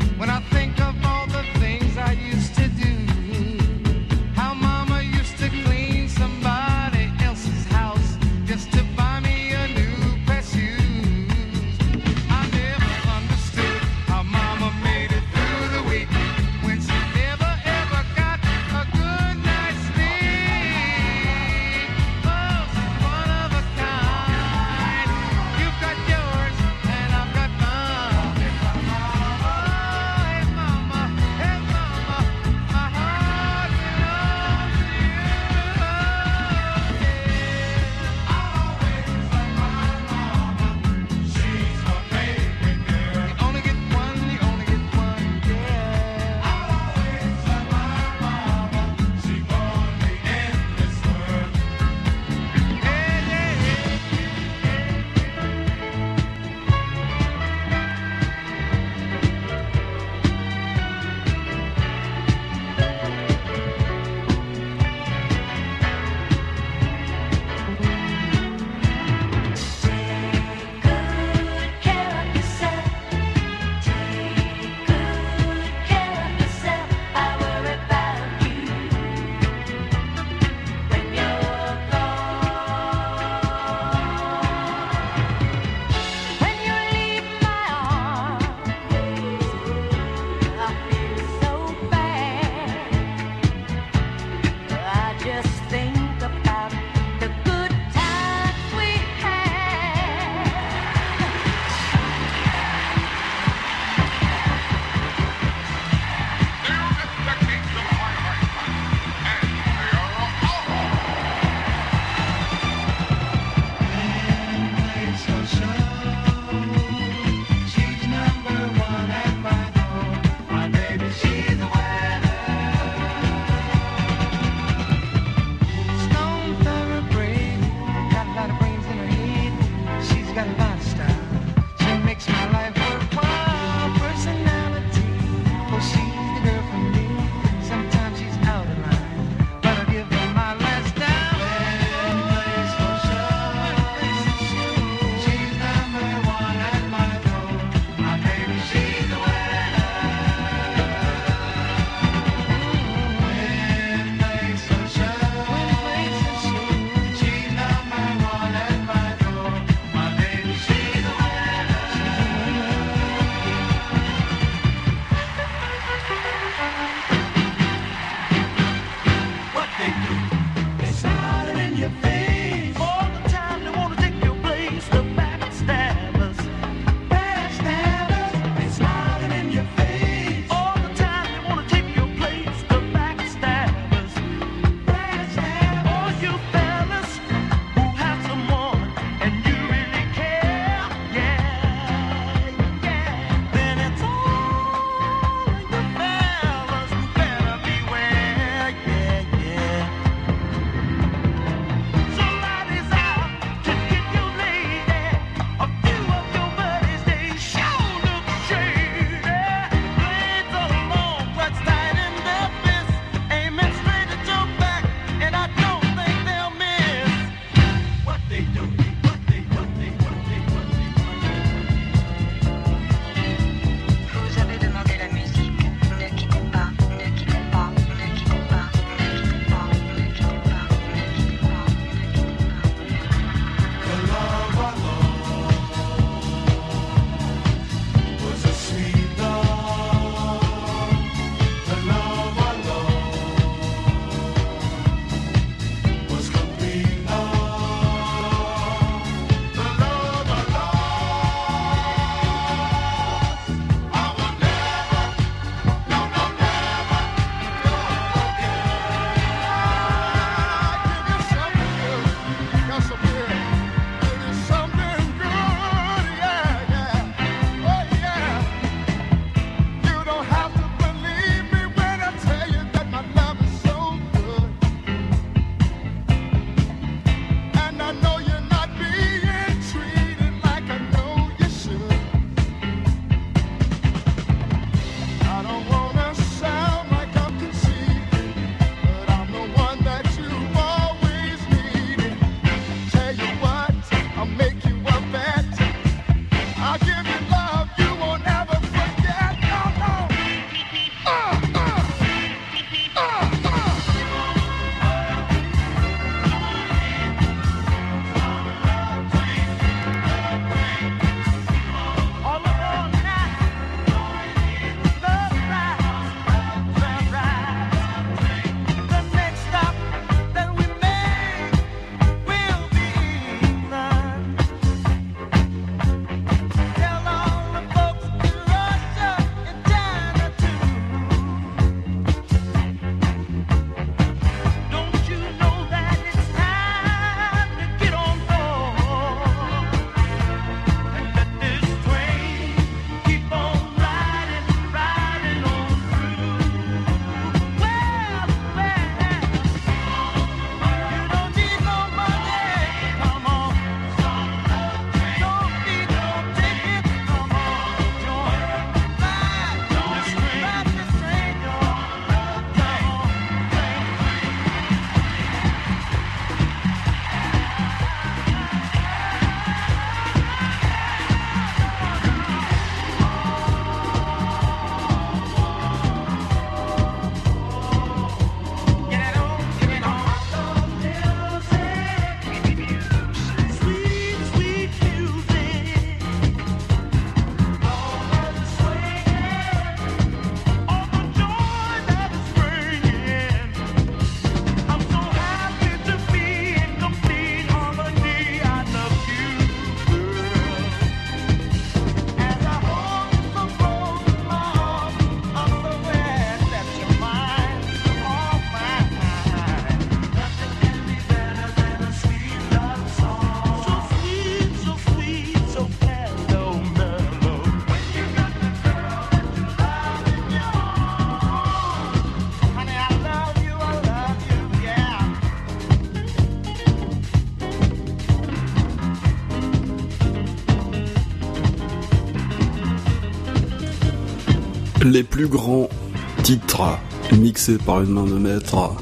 Les plus grands titres mixés par une main de maître.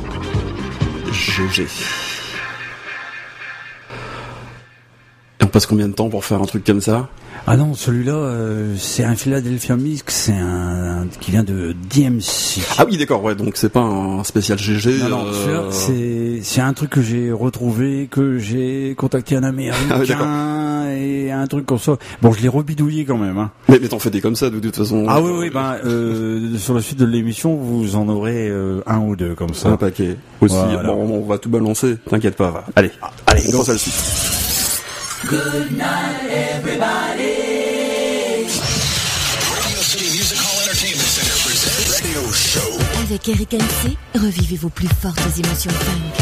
GG. Et on passe combien de temps pour faire un truc comme ça? Ah non, celui-là, c'est un Philadelphia Mix, c'est un qui vient de DMC. Ah oui, d'accord, ouais, donc c'est pas un spécial GG. Non, c'est un truc que j'ai retrouvé, que j'ai contacté un Américain et un truc comme ça. Bon, je l'ai rebidouillé quand même. Hein. Mais t'en fais des comme ça de toute façon. Ah oui, sur la suite de l'émission, vous en aurez un ou deux comme ça. Un paquet aussi. Voilà. Bon, on va tout balancer, t'inquiète pas. Va. Allez, on passe à la suite. Good night, everybody. Radio City Music Hall Entertainment Center presents Radio Show. Avec Eric N.C., revivez vos plus fortes émotions funk.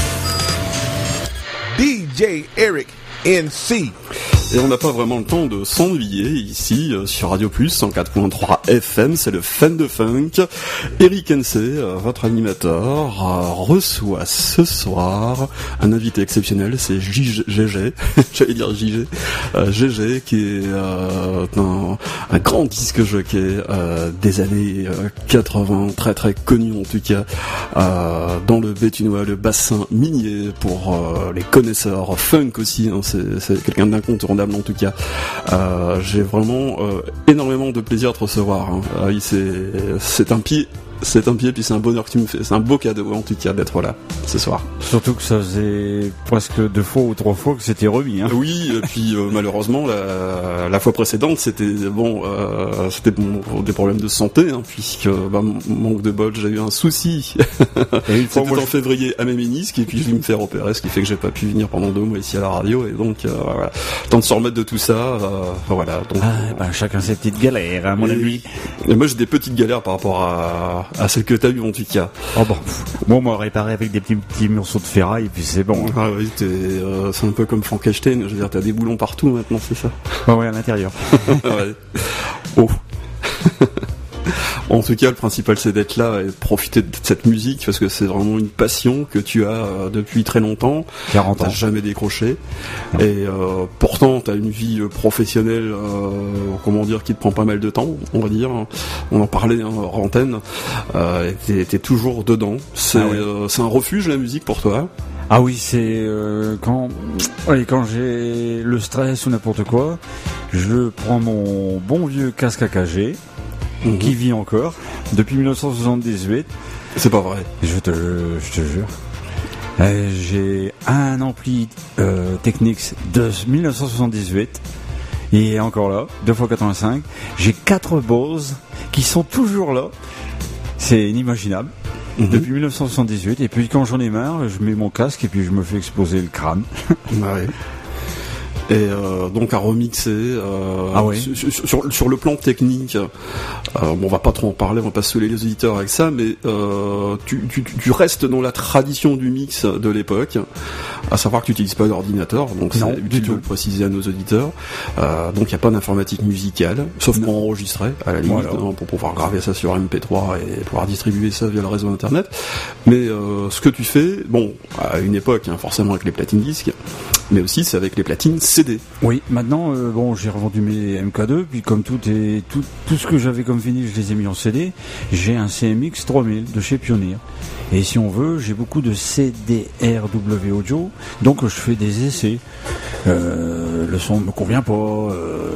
DJ Eric N.C. Et on n'a pas vraiment le temps de s'ennuyer ici sur Radio Plus 104.3 FM, c'est le Fan de Funk. Eric N.C., votre animateur, reçoit ce soir un invité exceptionnel, c'est GG, j'allais dire JG, GG qui est un grand disque jockey des années 80, très très connu en tout cas dans le Béthunois, le bassin minier pour les connaisseurs funk aussi, hein, c'est quelqu'un d'incontournable en tout cas. J'ai vraiment énormément de plaisir à te recevoir. Hein. C'est un pied, puis c'est un bonheur que tu me fais. C'est un beau cadeau en tout cas d'être là ce soir. Surtout que ça faisait presque 2 fois ou 3 fois que c'était remis. Hein. Oui, et puis malheureusement la fois précédente c'était des problèmes de santé, hein, puisque manque de bol, j'ai eu un souci. Et une fois c'était en février à mes ménisques et puis je vais me faire opérer, ce qui fait que j'ai pas pu venir pendant 2 mois ici à la radio et donc voilà. Temps de se remettre de tout ça, voilà. Donc, chacun ses petites galères, hein, mon ami. Et moi j'ai des petites galères par rapport à celle que t'as eu en tout cas. Oh bon, moi on m'a réparé avec des petits morceaux de ferraille et puis c'est bon. Ah oui, c'est un peu comme Frankenstein, je veux dire t'as des boulons partout maintenant, c'est ça? Ouais, à l'intérieur. Ouais. Oh. En tout cas, le principal c'est d'être là et de profiter de cette musique parce que c'est vraiment une passion que tu as depuis très longtemps. 40 ans. T'as jamais décroché. Et pourtant, t'as une vie professionnelle, qui te prend pas mal de temps, on va dire. On en parlait hors antenne. T'es toujours dedans. C'est un refuge la musique pour toi. Ah oui, c'est quand j'ai le stress ou n'importe quoi, je prends mon bon vieux casque AKG. Qui vit encore depuis 1978. C'est pas vrai. Je te jure. J'ai un ampli Technics de 1978. Il est encore là, 2x85. J'ai 4 Bose qui sont toujours là. C'est inimaginable. Depuis 1978. Et puis quand j'en ai marre, je mets mon casque et puis je me fais exploser le crâne. Ouais. Et donc à remixer sur le plan technique, on va pas trop en parler, on va pas saouler les auditeurs avec ça, mais tu restes dans la tradition du mix de l'époque, à savoir que tu n'utilises pas d'ordinateur, donc c'est utile de le préciser à nos auditeurs. Donc il n'y a pas d'informatique musicale, sauf pour enregistrer à la limite, pour pouvoir graver ça sur MP3 et pouvoir distribuer ça via le réseau internet. Mais ce que tu fais, à une époque, forcément avec les platines disques, mais aussi c'est avec les platines CD. Oui, maintenant, j'ai revendu mes MK2, puis comme tout ce que j'avais comme vinyle, je les ai mis en CD. J'ai un CMX 3000 de chez Pioneer. Et si on veut, j'ai beaucoup de CDRW audio, donc je fais des essais. Le son ne me convient pas.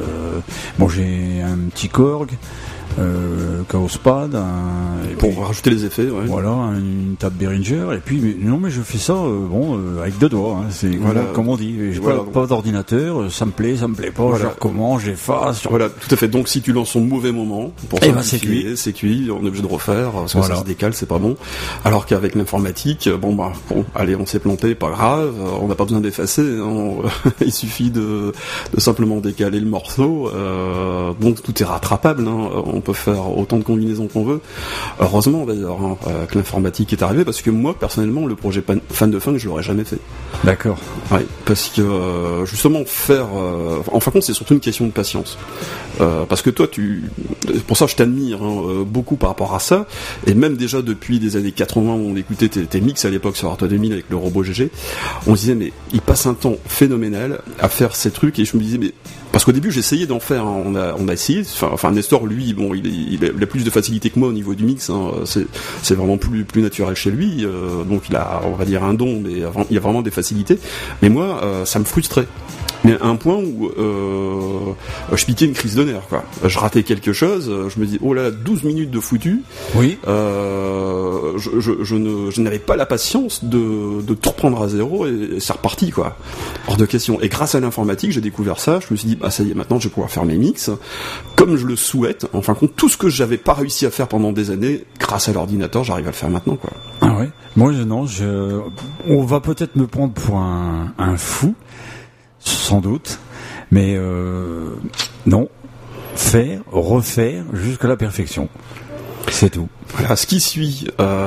J'ai un petit Korg. Chaospad, pour rajouter les effets, ouais. Voilà, une table Behringer, et puis mais je fais ça avec 2 doigts, c'est comme on dit, j'ai pas d'ordinateur, ça me plaît pas, je recommence, j'efface. Voilà, tout à fait. Donc si tu lances au mauvais moment, pour ça c'est cuit, on est obligé de refaire parce que ça se décale, c'est pas bon. Alors qu'avec l'informatique, allez, on s'est planté, pas grave, on n'a pas besoin d'effacer, il suffit de simplement décaler le morceau, donc tout est rattrapable, on peut faire autant de combinaisons qu'on veut. Heureusement d'ailleurs que l'informatique est arrivée, parce que moi personnellement le projet Fan de Funk je l'aurais jamais fait. D'accord. Ouais, parce que justement faire en fin de compte c'est surtout une question de patience, parce que toi pour ça je t'admire beaucoup par rapport à ça, et même déjà depuis des années 80 où on écoutait tes mix à l'époque sur Art 2000 avec le robot GG, on se disait mais il passe un temps phénoménal à faire ces trucs, et je me disais mais parce qu'au début j'essayais d'en faire, on a essayé, enfin Nestor lui bon, il a plus de facilité que moi au niveau du mix. Hein. C'est vraiment plus naturel chez lui. Donc il a, on va dire, un don, mais il y a vraiment des facilités. Mais moi, ça me frustrait. Mais à un point où je piquais une crise de nerfs, quoi. Je ratais quelque chose, je me dis, oh là, 12 minutes de foutu. Oui. Je n'avais pas la patience de tout reprendre à zéro et c'est reparti, quoi. Hors de question. Et grâce à l'informatique, j'ai découvert ça. Je me suis dit, ça y est, maintenant je vais pouvoir faire mes mix comme je le souhaite. En fin de compte, tout ce que j'avais pas réussi à faire pendant des années, grâce à l'ordinateur, j'arrive à le faire maintenant, quoi. Ah ouais. Moi, on va peut-être me prendre pour un fou. Sans doute, mais non, faire, refaire jusqu'à la perfection, c'est tout. Voilà, ce qui suit,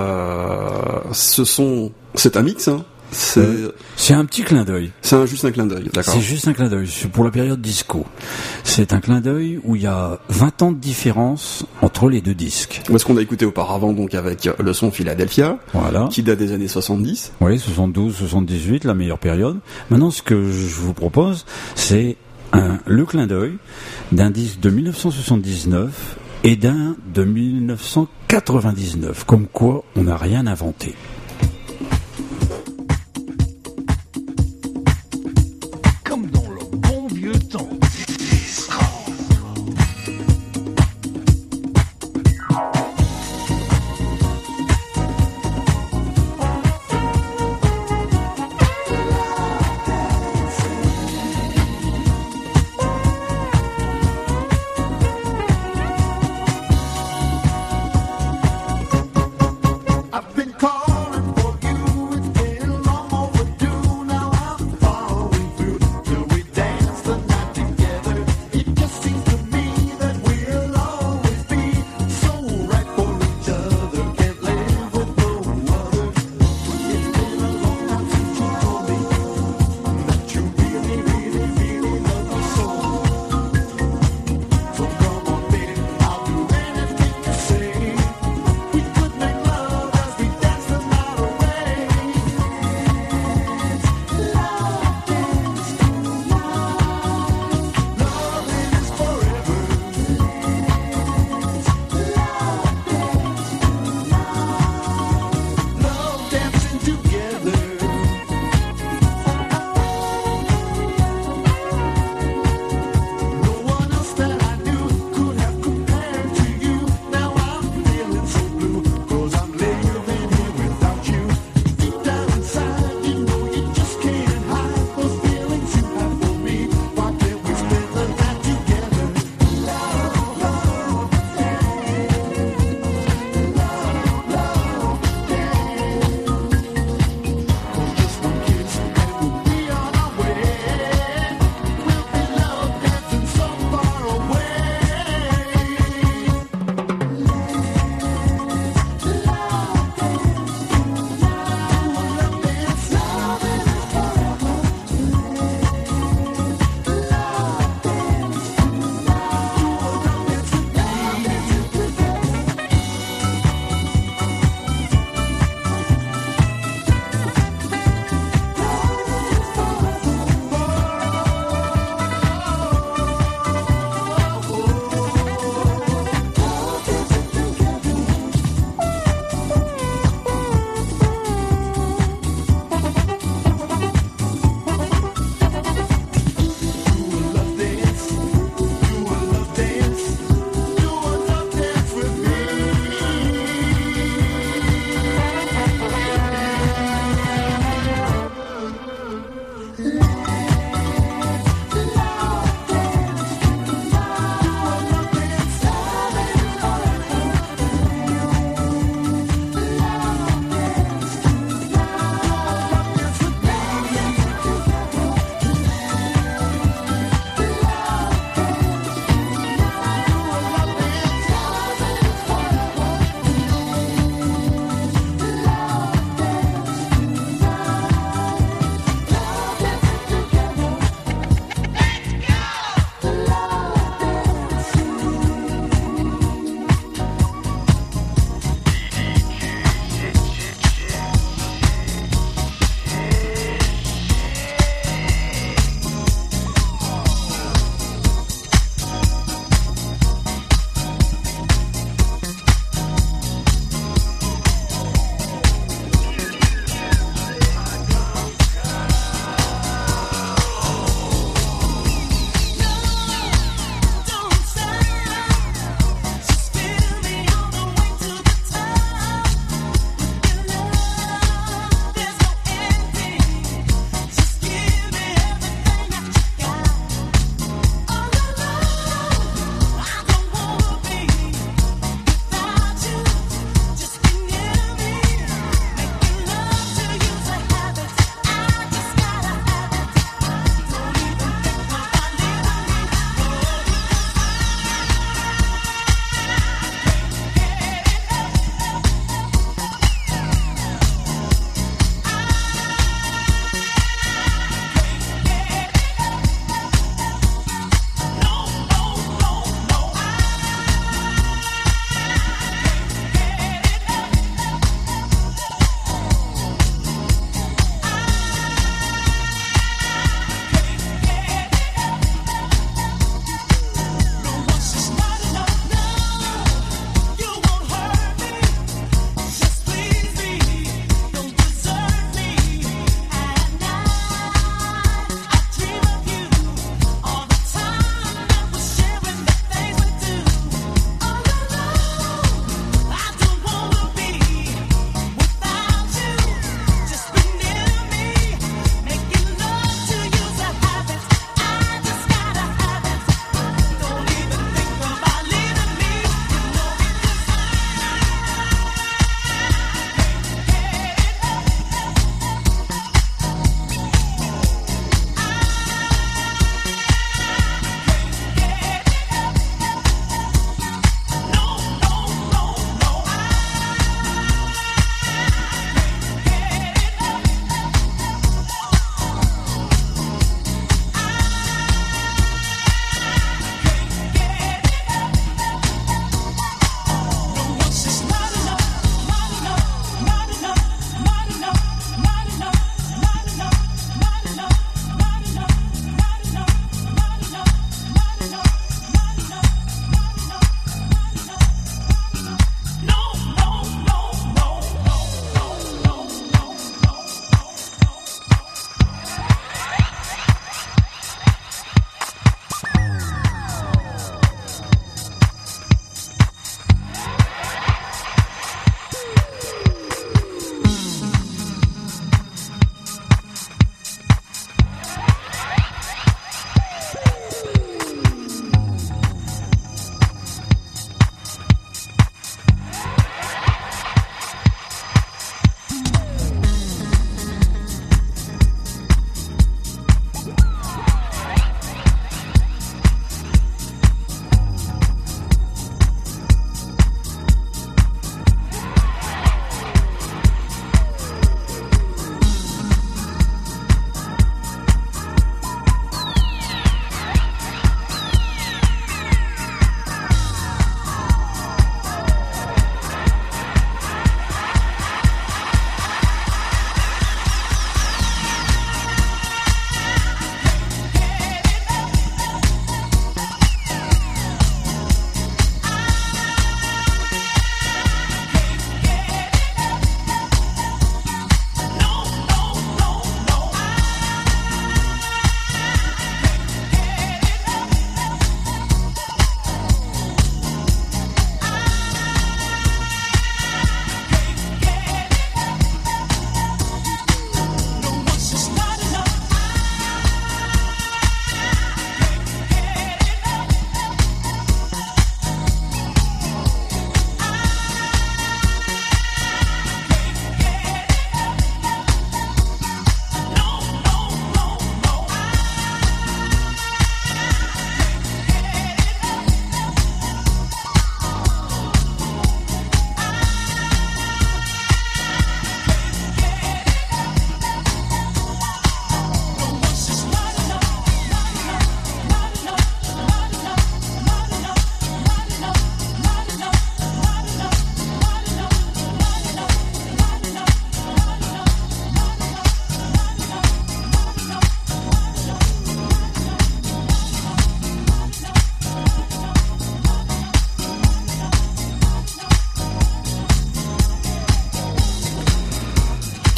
c'est un mix, hein. C'est un petit clin d'œil. C'est juste un clin d'œil, d'accord. C'est juste un clin d'œil, c'est pour la période disco. C'est un clin d'œil où il y a 20 ans de différence entre les deux disques. Ce qu'on a écouté auparavant, donc, avec le son Philadelphia, voilà, qui date des années 70. Oui, 72, 78, la meilleure période. Maintenant, ce que je vous propose, c'est le clin d'œil d'un disque de 1979 et d'un de 1999. Comme quoi, on n'a rien inventé. I've been calling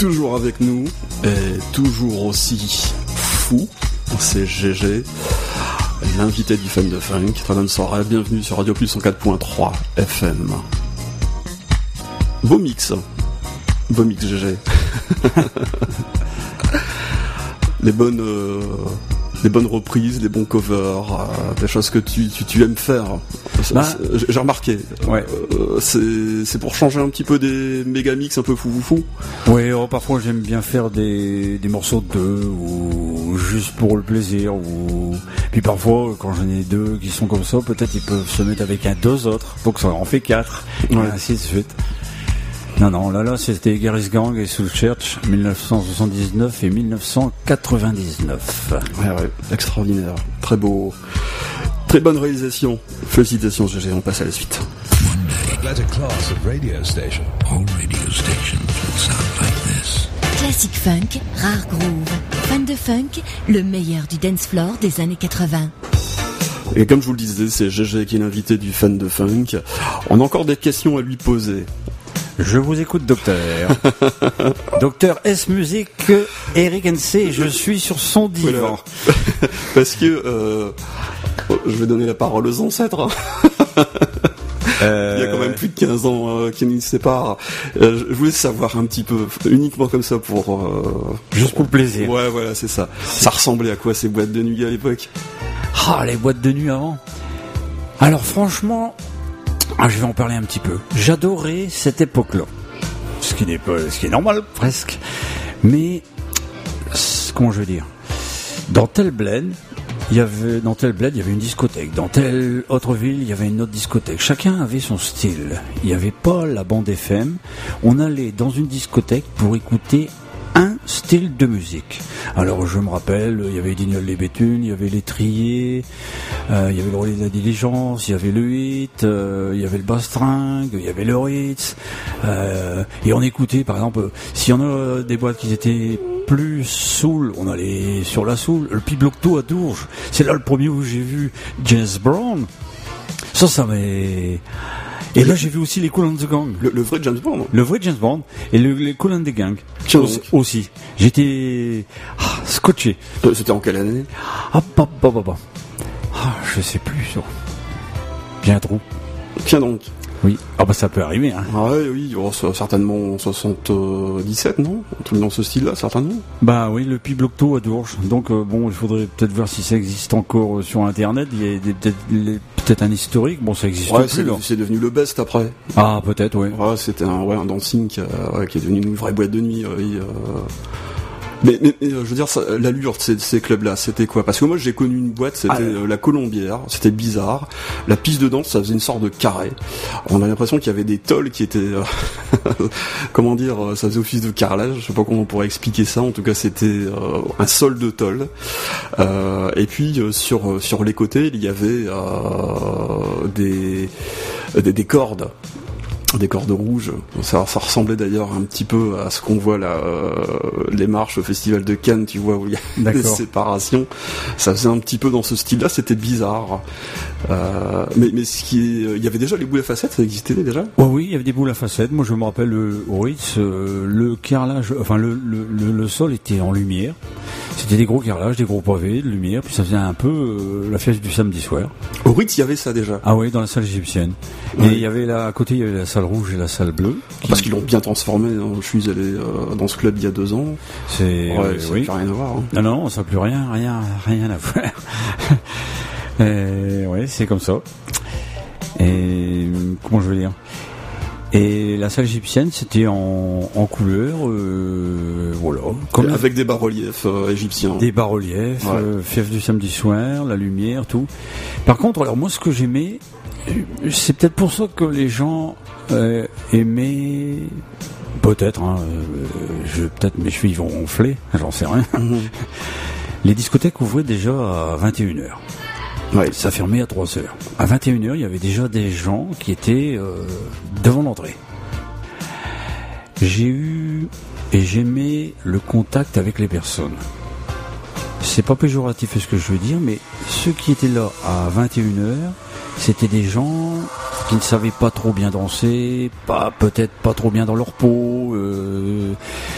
toujours avec nous et toujours aussi fou, c'est GG, l'invité du fan de funk. Très bonne soirée, bienvenue sur Radio Plus 104.3 FM. Beau mix GG. Les bonnes reprises, les bons covers, des choses que tu aimes faire. J'ai remarqué. Ouais. C'est pour changer un petit peu des méga mix un peu fou. Oui, parfois j'aime bien faire des morceaux de deux ou juste pour le plaisir. Puis parfois, quand j'en ai deux qui sont comme ça, peut-être ils peuvent se mettre avec deux autres. Donc ça en fait 4. Et ainsi de suite. Non, là, c'était Garry's Gang et Soul Church, 1979 et 1999. Ouais, extraordinaire. Très beau. Très bonne réalisation. Félicitations, GG, on passe à la suite. Let a class of radio station. All radio stations will sound like this. Classic funk, rare groove. Fan de funk, le meilleur du dance floor des années 80. Et comme je vous le disais, c'est GG qui est l'invité du fan de funk. On a encore des questions à lui poser. Je vous écoute, docteur. Docteur S Music, Eric NC, je suis sur son divan. Voilà. Parce que je vais donner la parole aux ancêtres. Il y a quand même plus de 15 ans qui nous séparent. Je voulais savoir un petit peu, uniquement comme ça pour... Juste pour le plaisir. Ouais, voilà, c'est ça. Ça ressemblait à quoi ces boîtes de nuit à l'époque? Les boîtes de nuit avant. Alors franchement... je vais en parler un petit peu. J'adorais cette époque-là. Ce qui est normal, presque. Mais, comment je veux dire? Dans tel bled, il y avait une discothèque. Dans telle autre ville, il y avait une autre discothèque. Chacun avait son style. Il n'y avait pas la bande FM. On allait dans une discothèque pour écouter un style de musique. Alors je me rappelle, il y avait Dignol les Béthunes, il y avait les Triers, il y avait le Relais de la Diligence, il y avait le Hit, il y avait le Bastringue, il y avait le Ritz, et on écoutait par exemple, s'il y en a des boîtes qui étaient plus soul, on allait sur la soul, le Piblocto à Dourges, c'est là le premier où j'ai vu James Brown. Ça m'est... Et là, j'ai vu aussi les Kool and the Gang. Le vrai James Bond. Le vrai James Bond. Et les Kool and the Gang. Aussi. J'étais scotché. C'était en quelle année? Je sais plus. J'ai un trou. Tiens donc. Oui. Ça peut arriver, hein. Oui. Certainement 77, non? Un truc dans ce style-là, certainement. Oui, le Piblocto à Dourges. Donc, il faudrait peut-être voir si ça existe encore sur Internet. Il y a peut-être un historique. Ça existe plus. C'est devenu le best après. Peut-être, oui. C'était un dancing qui est devenu une vraie boîte de nuit. Mais je veux dire, l'allure de ces clubs-là, c'était quoi? Parce que moi, j'ai connu une boîte, c'était la Colombière, c'était bizarre. La piste de danse, ça faisait une sorte de carré. On a l'impression qu'il y avait des tôles qui étaient... comment dire, ça faisait office de carrelage, je sais pas comment on pourrait expliquer ça. En tout cas, c'était un sol de tôle. Et puis, sur les côtés, il y avait des cordes. Des cordes rouges, ça ressemblait d'ailleurs un petit peu à ce qu'on voit là, les marches au Festival de Cannes, tu vois, où il y a des séparations. Ça faisait un petit peu dans ce style-là, c'était bizarre. Mais il y avait déjà les boules à facettes, ça existait déjà? Oui, il y avait des boules à facettes. Moi, je me rappelle au Ritz, le carrelage, le sol était en lumière. C'était des gros carrelages, des gros pavés, de lumière, puis ça faisait un peu la fête du samedi soir. Au Ritz, il y avait ça déjà? Oui, dans la salle égyptienne. Et il y avait à côté, il y avait la salle rouge et la salle bleue. Parce qu'ils l'ont bien transformé, hein. Je suis allé dans ce club il y a 2 ans. Ça n'a plus rien à voir. Hein. Non, ça n'a plus rien à voir. C'est comme ça. Et comment je veux dire? Et la salle égyptienne, c'était en couleur, voilà. Avec des bas-reliefs égyptiens. Des bas-reliefs, fief du samedi soir, la lumière, tout. Par contre, alors moi, ce que j'aimais, c'est peut-être pour ça que les gens aimaient... Peut-être, peut-être mes chevilles vont ronfler, j'en sais rien. Les discothèques ouvraient déjà à 21h. Ça fermait à 3h. À 21h, il y avait déjà des gens qui étaient devant l'entrée. J'ai eu et j'aimais le contact avec les personnes. C'est pas péjoratif ce que je veux dire, mais ceux qui étaient là à 21h, c'était des gens qui ne savaient pas trop bien danser, peut-être pas trop bien dans leur peau, pas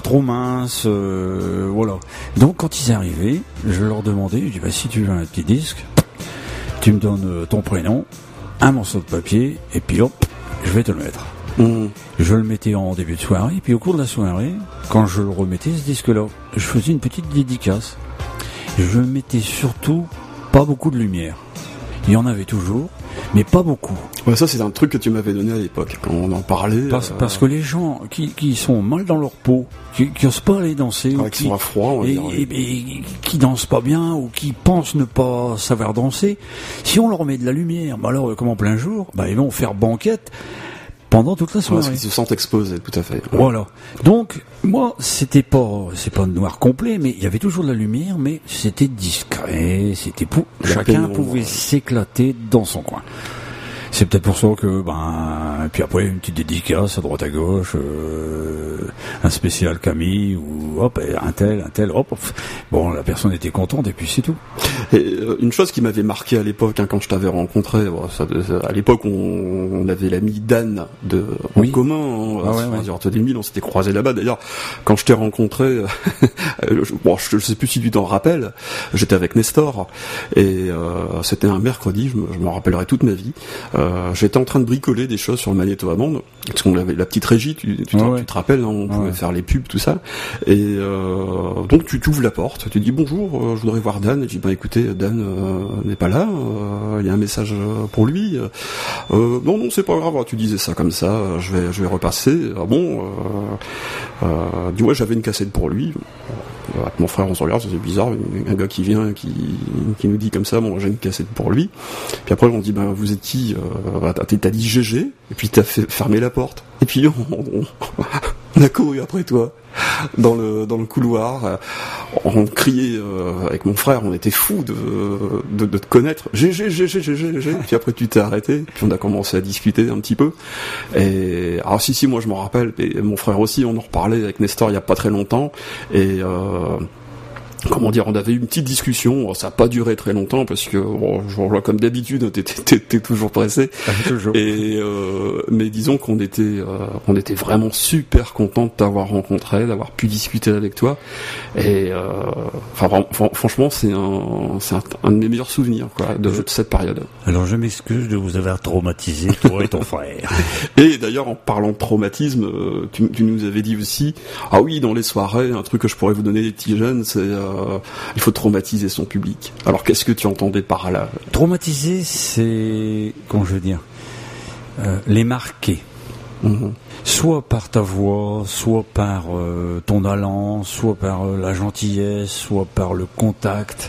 trop minces, voilà. Donc quand ils arrivaient, je leur demandais, je dis si tu veux un petit disque, tu me donnes ton prénom, un morceau de papier, et puis hop, je vais te le mettre. Je le mettais en début de soirée, et puis au cours de la soirée, quand je le remettais, ce disque-là, je faisais une petite dédicace. Je mettais surtout pas beaucoup de lumière. Il y en avait toujours, mais pas beaucoup. Ouais, ça c'est un truc que tu m'avais donné à l'époque, quand on en parlait. Parce que les gens qui sont mal dans leur peau, qui osent pas aller danser, qui sont à froid, et qui dansent pas bien, ou qui pensent ne pas savoir danser, si on leur met de la lumière, alors comme en plein jour, ils vont faire banquette pendant toute la soirée. Parce qu'ils se sentent exposés, tout à fait. Ouais. Voilà. Donc, moi, c'est pas noir complet, mais il y avait toujours de la lumière, mais c'était discret, chacun pouvait s'éclater dans son coin. C'est peut-être pour ça que, puis après, une petite dédicace à droite à gauche, un spécial Camille, ou hop, un tel, hop. Bon, la personne était contente, et puis c'est tout. Et une chose qui m'avait marqué à l'époque, quand je t'avais rencontré, à l'époque, on avait l'ami Dan en commun, sur 2000, on s'était croisés là-bas. D'ailleurs, quand je t'ai rencontré, je sais plus si tu t'en rappelles, j'étais avec Nestor, et c'était un mercredi, je me rappellerai toute ma vie. J'étais en train de bricoler des choses sur le magnéto à bande, parce qu'on avait la petite régie, tu te rappelles, hein, on pouvait faire les pubs, tout ça. Et donc tu ouvres la porte, tu dis bonjour, je voudrais voir Dan. Et je dis écoutez, Dan n'est pas là, il y a un message pour lui. Non, c'est pas grave, tu disais ça comme ça, je vais repasser. Dis j'avais une cassette pour lui. Avec mon frère on se regarde, c'est bizarre, un gars qui vient, qui nous dit comme ça, j'ai une cassette pour lui. Puis après on dit vous êtes qui? T'as dit GG, et puis t'as fait fermer la porte. Et puis on a couru après toi dans le couloir, on criait avec mon frère, on était fous de te connaître. GG. Puis après tu t'es arrêté, puis on a commencé à discuter un petit peu. Et alors si moi je m'en rappelle, et mon frère aussi, on en reparlait avec Nestor il y a pas très longtemps, et on avait eu une petite discussion, ça n'a pas duré très longtemps parce que comme d'habitude t'es toujours pressé. Toujours. Et mais disons qu'on était vraiment super content de t'avoir rencontré, d'avoir pu discuter avec toi. Et franchement c'est un de mes meilleurs souvenirs de cette période. Alors je m'excuse de vous avoir traumatisé, toi et ton frère. Et d'ailleurs en parlant de traumatisme, tu nous avais dit aussi, dans les soirées, un truc que je pourrais vous donner les petits jeunes, c'est il faut traumatiser son public. Alors qu'est-ce que tu entendais par là? Traumatiser, c'est, comment je veux dire, les marquer. Soit par ta voix, soit par ton allant, soit par la gentillesse, soit par le contact.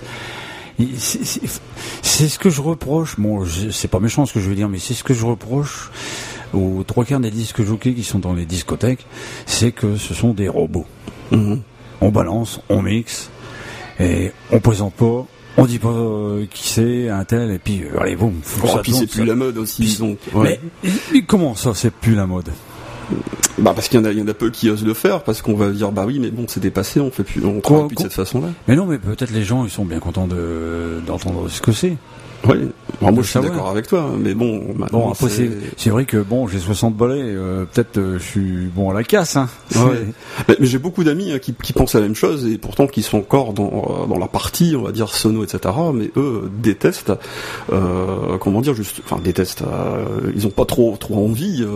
C'est ce que je reproche. C'est pas méchant ce que je veux dire, mais c'est ce que je reproche aux 3/4 des disques jockeys qui sont dans les discothèques, c'est que ce sont des robots. On balance, on mixe, et on présente pas, on dit pas qui c'est, un tel, et puis allez boum. Puis c'est plus la mode aussi. Donc, mais comment ça, c'est plus la mode? Parce qu'il y en a peu qui osent le faire, parce qu'on va dire oui, mais bon, c'est dépassé, on travaille plus de cette façon-là. Mais non, mais peut-être les gens ils sont bien contents d'entendre ce que c'est. Oui, moi je suis d'accord avec toi, mais bon après c'est vrai que j'ai 60 balais, peut-être je suis à la casse, hein. Mais j'ai beaucoup d'amis qui pensent la même chose, et pourtant qui sont encore dans la partie, on va dire sono, etc. Mais eux détestent, détestent. Ils ont pas trop envie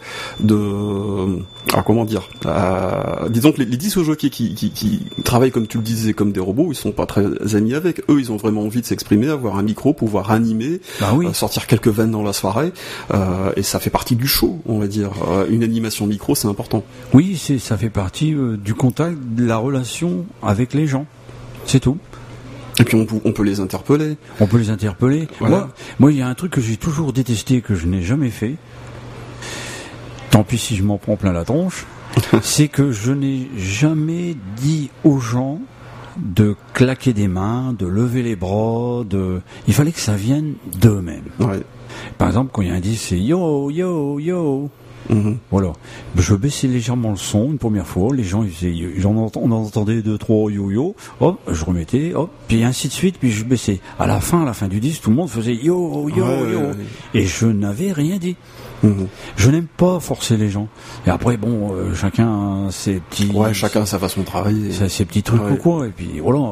disons que les disques jockeys qui travaillent comme tu le disais comme des robots, ils sont pas très amis avec. Eux, ils ont vraiment envie de s'exprimer, avoir un micro, pouvoir animer, sortir quelques vannes dans la soirée, et ça fait partie du show, on va dire. Une animation micro, c'est important. Oui, ça fait partie du contact, de la relation avec les gens. C'est tout. Et puis on peut les interpeller. On peut les interpeller. Voilà. Moi, il y a un truc que j'ai toujours détesté, que je n'ai jamais fait. Tant pis si je m'en prends plein la tronche. C'est que je n'ai jamais dit aux gens de claquer des mains, de lever les bras, il fallait que ça vienne d'eux-mêmes. Ouais. Par exemple, quand il y a un disque, c'est yo, yo, yo. Voilà. Je baissais légèrement le son une première fois, les gens ils faisaient, on entendait 2-3 yo-yo, hop, je remettais, hop, puis ainsi de suite, puis je baissais. À la fin du disque, tout le monde faisait yo. Et je n'avais rien dit. Je n'aime pas forcer les gens. Et après, bon, chacun ses petits... Ouais, chacun sa façon de travailler. Ses petits trucs ou quoi, et puis voilà.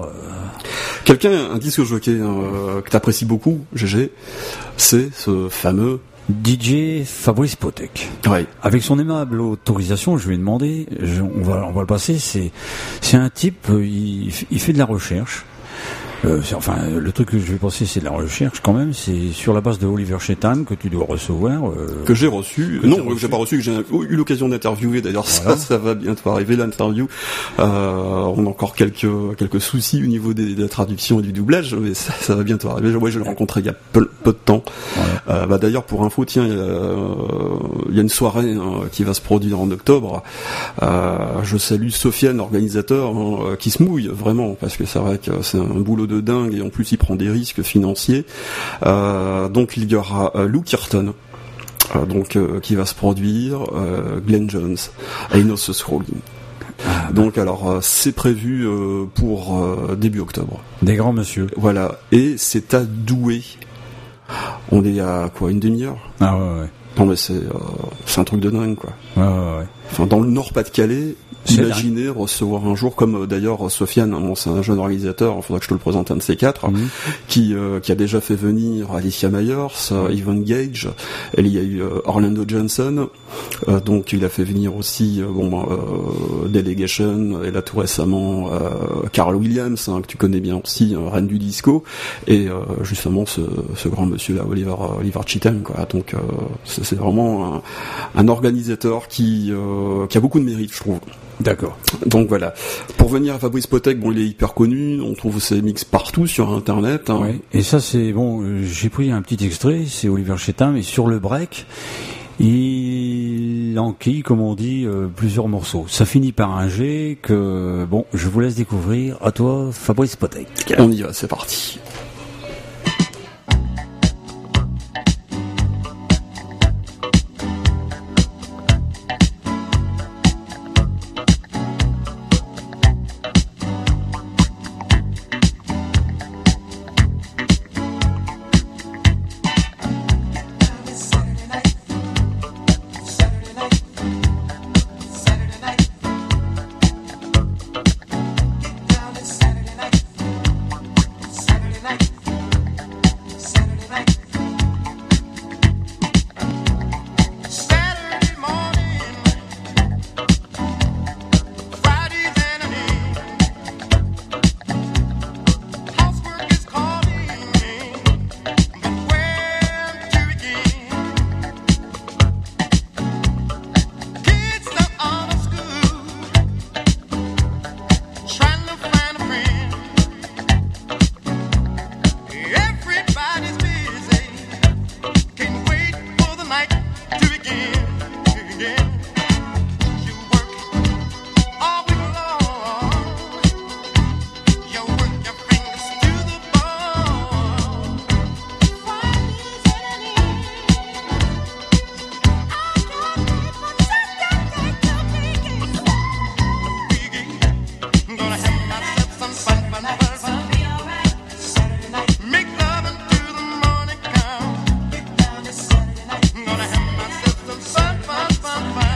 Un disque jockey que t'apprécies beaucoup, GG, c'est ce fameux DJ Fabrice Potek. Ouais. Avec son aimable autorisation, je lui ai demandé, on va le passer, c'est un type, il fait de la recherche. Le truc que je vais passer, c'est de la recherche quand même. C'est sur la base de Oliver Chetan que tu dois recevoir. Que j'ai reçu. Que j'ai pas reçu, que j'ai eu l'occasion d'interviewer. D'ailleurs, voilà. ça va bientôt arriver l'interview. On a encore quelques soucis au niveau de la traduction et du doublage, mais ça va bientôt arriver. Ouais, je l'ai rencontré il y a peu de temps. Voilà. D'ailleurs, pour info, tiens, il y a une soirée qui va se produire en octobre. Je salue Sofiane, l'organisateur, qui se mouille vraiment, parce que c'est vrai que c'est un boulot de dingue et en plus il prend des risques financiers. Donc il y aura Lou Kirton qui va se produire, Glenn Jones et Enos Scrolling. Donc alors c'est prévu pour début octobre. Des grands monsieur. Voilà, et c'est à Douai. On est à quoi, une demi-heure? Ah ouais. Non mais c'est un truc de dingue quoi. Ouais. Enfin, dans le Nord-Pas-de-Calais, imaginez recevoir un jour, comme d'ailleurs Sofiane, c'est un jeune organisateur, il faudra que je te le présente un de ces quatre, qui a déjà fait venir Alicia Myers, Evan Gage, il y a eu Orlando Johnson, donc il a fait venir aussi Delegation, et là tout récemment Carl Williams, que tu connais bien aussi, reine du disco, et justement ce grand monsieur là, Oliver Cheatham, quoi. Donc c'est vraiment un organisateur qui a beaucoup de mérite, je trouve. D'accord. Donc voilà. Pour venir à Fabrice Potek, il est hyper connu, on trouve ses mix partout sur internet. Ouais. Et ça c'est j'ai pris un petit extrait, c'est Oliver Cheatham, et sur le break, il enquille, comme on dit, plusieurs morceaux. Ça finit par un G que je vous laisse découvrir. À toi, Fabrice Potek. On y va, c'est parti. Fun.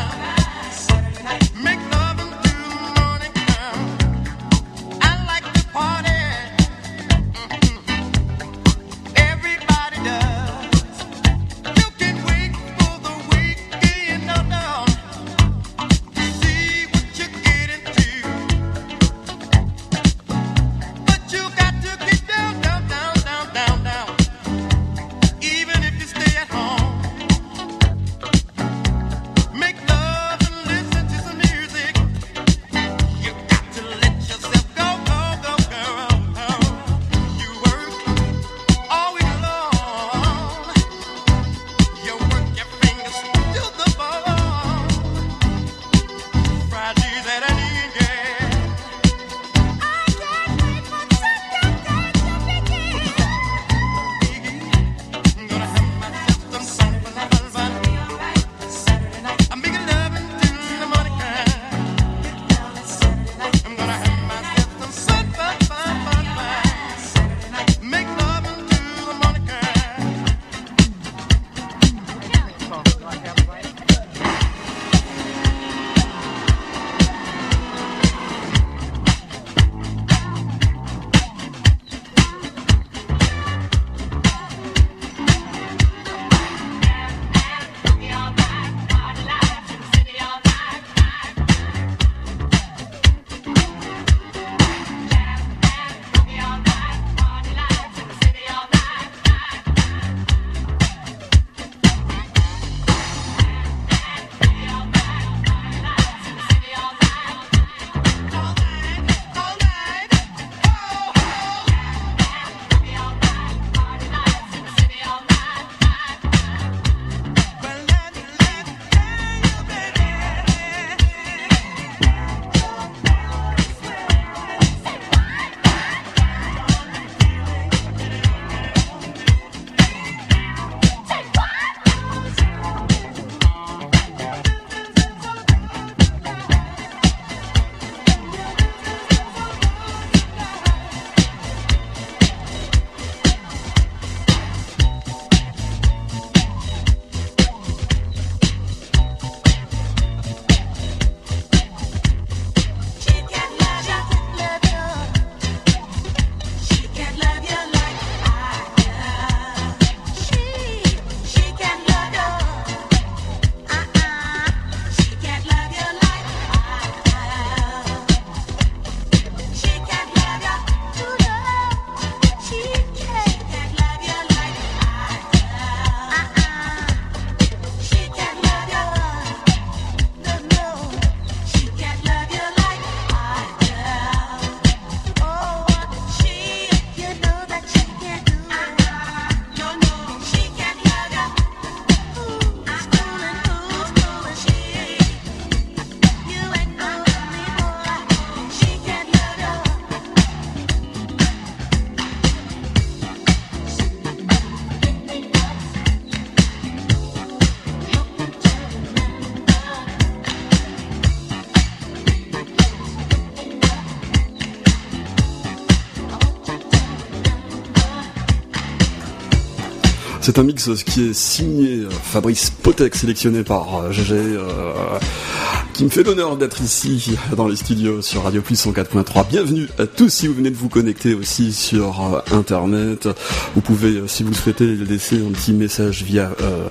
C'est un mix qui est signé Fabrice Potek, sélectionné par GG, qui me fait l'honneur d'être ici dans les studios sur Radio Plus 104.3. Bienvenue à tous si vous venez de vous connecter aussi sur Internet. Vous pouvez, si vous le souhaitez, laisser un petit message via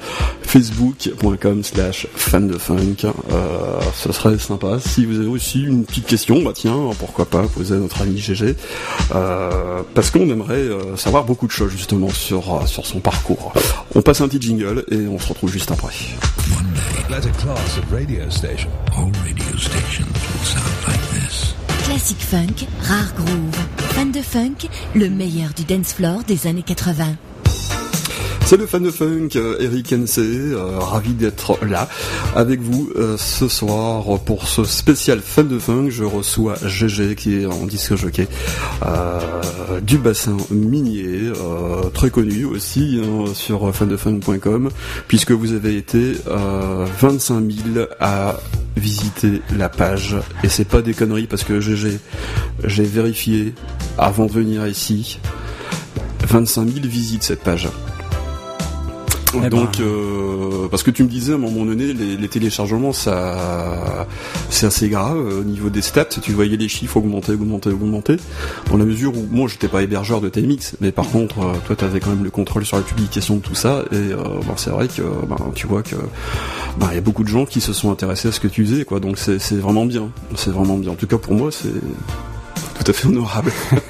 facebook.com/fandefunk. Ce serait sympa. Si vous avez aussi une petite question, bah tiens, pourquoi pas poser à notre ami GG, parce qu'on aimerait savoir beaucoup de choses justement sur son parcours. On passe un petit jingle et on se retrouve juste après. Let a class of radio station. All radio stations will sound like this. Classic funk, rare groove. Fan de funk, le meilleur du dance floor des années 80. C'est le fan de funk, Eric NC, ravi d'être là avec vous ce soir pour ce spécial fan de funk. Je reçois GG qui est en disque jockey du bassin minier, très connu aussi sur fandefunk.com, puisque vous avez été 25 000 à visiter la page, et c'est pas des conneries parce que GG, j'ai vérifié avant de venir ici, 25 000 visites cette page. Donc, parce que tu me disais à un moment donné, les téléchargements, ça, c'est assez grave au niveau des stats. Tu voyais les chiffres augmenter, dans la mesure où moi, j'étais pas hébergeur de TMX, mais par contre, toi, t'avais quand même le contrôle sur la publication de tout ça. Et c'est vrai que, tu vois que, il y a beaucoup de gens qui se sont intéressés à ce que tu faisais, quoi. Donc, c'est vraiment bien. C'est vraiment bien. En tout cas, pour moi, c'est tout à fait honorable.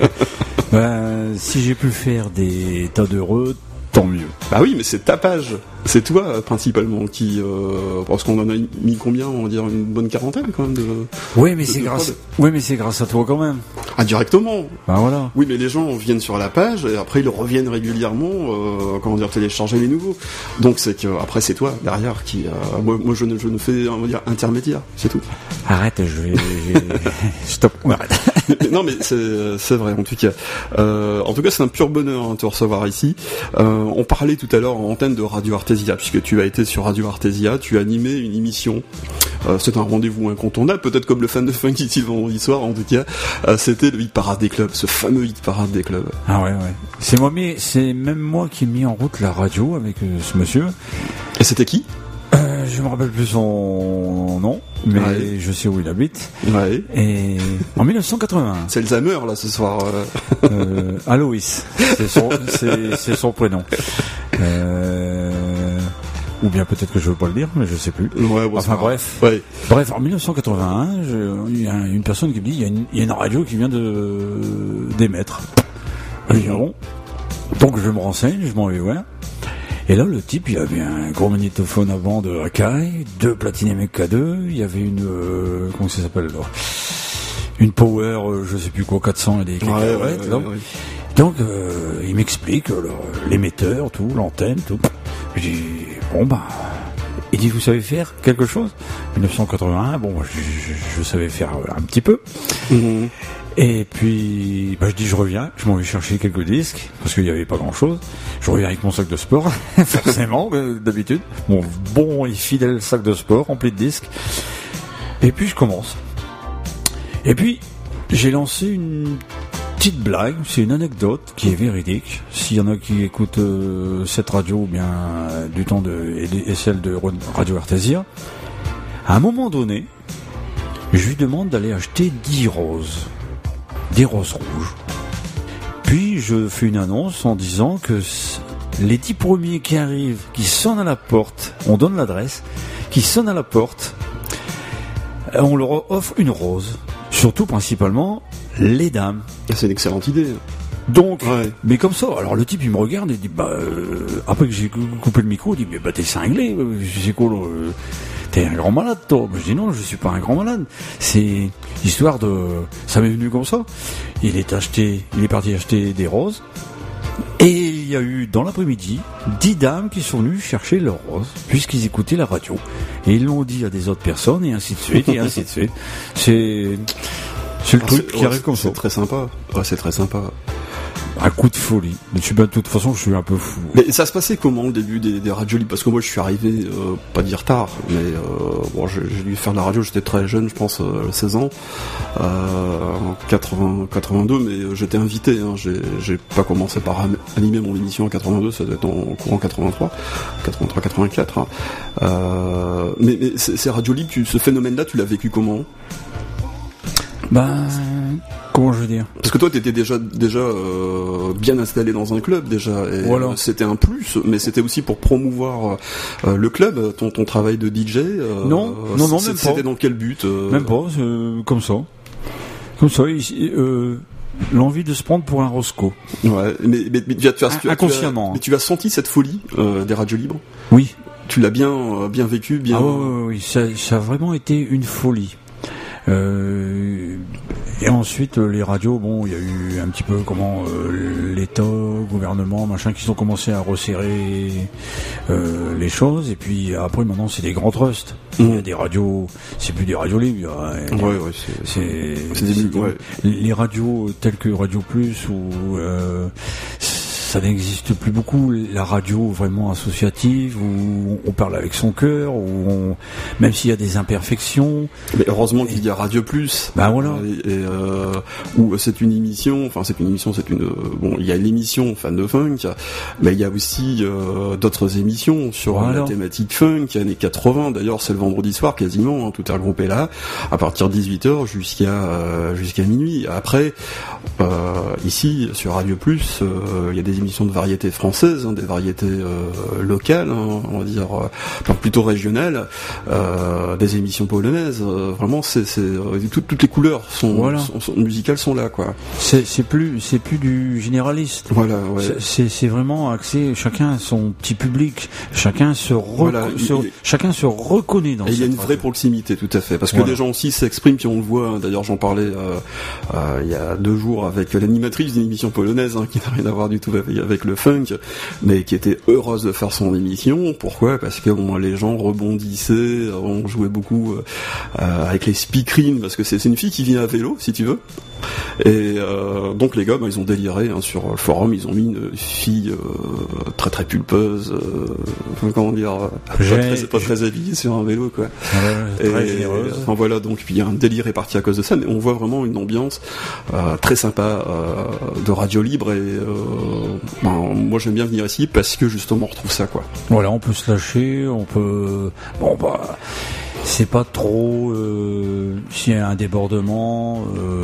Si j'ai pu faire des tas d'heureux, tant mieux. Bah oui, mais c'est ta page. C'est toi, principalement, qui... parce qu'on en a mis combien? On va dire une bonne quarantaine, quand même, de... Oui, mais c'est grâce à toi, quand même. Ah, directement. Bah voilà. Oui, mais les gens viennent sur la page, et après, ils reviennent régulièrement, télécharger les nouveaux. Donc, c'est que, après, c'est toi, derrière, qui... moi, je ne fais, on va dire, intermédiaire. C'est tout. Arrête, Stop. Arrête. Non, mais c'est vrai, en tout cas. C'est un pur bonheur, de te recevoir ici. On parlait tout à l'heure en antenne de Radio Artesia, puisque tu as été sur Radio Artesia, tu as animé une émission. C'est un rendez-vous incontournable, peut-être comme le fan de funk ici le vendredi soir, en tout cas. C'était le hit parade des clubs, ce fameux hit parade des clubs. Ah ouais. C'est même moi qui ai mis en route la radio avec ce monsieur. Et c'était qui? Je me rappelle plus son nom, mais je sais où il habite. Ouais. Et en 1981. C'est le Zamer là ce soir. Aloïs, c'est son prénom. Ou bien peut-être que je veux pas le dire, mais je sais plus. Ouais, bon, bref. Ouais. Bref, en 1981, il y a une personne qui me dit il y a une radio qui vient d'émettre. Bon. Donc je me renseigne, je m'en vais voir. Et là, le type, il avait un gros magnétophone avant de Akai, 2 Platine MK2, il y avait une, comment ça s'appelle, là, une Power, je sais plus quoi, 400 et des cacahuètes, là. Ouais. Donc, il m'explique l'émetteur, tout, l'antenne, tout. Je dis, il dit, vous savez faire quelque chose? 1981, je savais faire un petit peu. Mm-hmm. Et puis, je dis, je reviens, je m'en vais chercher quelques disques, parce qu'il n'y avait pas grand chose. Je reviens avec mon sac de sport, forcément, d'habitude. Mon bon et fidèle sac de sport, rempli de disques. Et puis, je commence. Et puis, j'ai lancé une petite blague, c'est une anecdote qui est véridique. S'il y en a qui écoutent cette radio, ou bien du temps et celle de Radio Artesia, à un moment donné, je lui demande d'aller acheter 10 roses. Des roses rouges. Puis je fais une annonce en disant que les 10 premiers qui arrivent, qui sonnent à la porte, on donne l'adresse, qui sonnent à la porte, on leur offre une rose. Surtout, principalement, les dames. C'est une excellente idée. Donc, mais comme ça, alors le type il me regarde et dit après que j'ai coupé le micro, il dit t'es cinglé, c'est quoi t'es un grand malade toi? Je dis non, je suis pas un grand malade, c'est histoire de, ça m'est venu comme ça. Il est parti acheter des roses et il y a eu dans l'après-midi 10 dames qui sont venues chercher leurs roses puisqu'ils écoutaient la radio et ils l'ont dit à des autres personnes et ainsi de suite et ainsi de suite. C'est le truc qui arrive comme ça. C'est très sympa. Ouais, c'est très sympa. Un coup de folie. Mais de toute façon, je suis un peu fou. Mais ça se passait comment le début des radios libres? Parce que moi je suis arrivé, pas dire tard, mais bon, j'ai dû faire de la radio, j'étais très jeune, je pense 16 ans, en 82, mais j'étais invité, hein, j'ai pas commencé par animer mon émission en 82, ça doit être en courant 83-84. Hein. Mais ces radios libres, ce phénomène-là, tu l'as vécu comment? Comment je veux dire? Parce que toi, t'étais déjà bien installé dans un club déjà, et voilà. C'était un plus, mais c'était aussi pour promouvoir le club, ton travail de DJ. Non, même pas. C'était dans quel but? Même pas, comme ça. Comme ça, l'envie de se prendre pour un Roscoe. Ouais, mais inconsciemment. Mais tu as senti cette folie des radios libres? Oui. Tu l'as bien vécu, bien. Ah oui, ça a vraiment été une folie. Et ensuite les radios, bon, il y a eu un petit peu l'État, gouvernement, machin, qui ont commencé à resserrer les choses. Et puis après, maintenant, c'est des grands trusts. Il y a des radios, c'est plus des radios libres. Les radios telles que Radio Plus ou ça n'existe plus beaucoup, la radio vraiment associative où on parle avec son cœur, même s'il y a des imperfections. Mais heureusement qu'il y a Radio Plus. Voilà. Où c'est une émission, il y a l'émission Fan de Funk, mais il y a aussi d'autres émissions sur la thématique funk, années 80. D'ailleurs, c'est le vendredi soir quasiment, hein, tout est regroupé là, à partir de 18h jusqu'à minuit. Après, ici sur Radio Plus, il y a des émissions de variétés françaises, hein, des variétés locales, hein, on va dire, plutôt régionales, des émissions polonaises. Vraiment, toutes les couleurs musicales sont là, quoi. C'est plus du généraliste. Voilà. Ouais. C'est vraiment axé. Chacun a son petit public. Chacun se reconnaît dans. Et il y a une vraie proximité, tout à fait, parce que les gens aussi s'expriment, puis on le voit. Hein, d'ailleurs, j'en parlais il y a 2 jours avec l'animatrice d'une émission polonaise, hein, qui n'a rien à voir du tout avec le funk, mais qui était heureuse de faire son émission. Pourquoi? Parce que les gens rebondissaient, on jouait beaucoup avec les speakerines, parce que c'est une fille qui vient à vélo, si tu veux. Et donc les gars, ils ont déliré, hein, sur le forum, ils ont mis une fille très très pulpeuse, comment dire, pas très habillée sur un vélo, quoi. Très généreuse. Voilà, donc puis il y a un délire est parti à cause de ça, mais on voit vraiment une ambiance très sympa de radio libre, et moi j'aime bien venir ici parce que justement on retrouve ça, quoi. Voilà, on peut se lâcher, on peut c'est pas trop s'il y a un débordement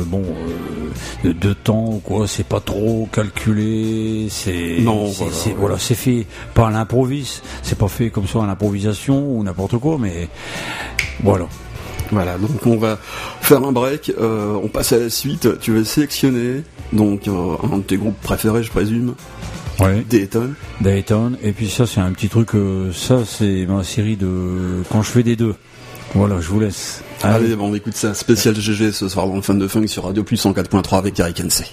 de temps ou quoi, c'est pas trop calculé, c'est fait pas à l'improviste, c'est pas fait comme ça à l'improvisation ou n'importe quoi, mais voilà. Voilà, donc on va faire un break, on passe à la suite. Tu vas sélectionner donc un de tes groupes préférés, je présume. Ouais. Dayton. Et puis ça, c'est un petit truc, ça c'est ma série de quand je fais des deux. Voilà, je vous laisse. Allez, on écoute ça, spécial GG ce soir dans le Fan de Funk sur Radio Plus 104.3 avec Eric NC.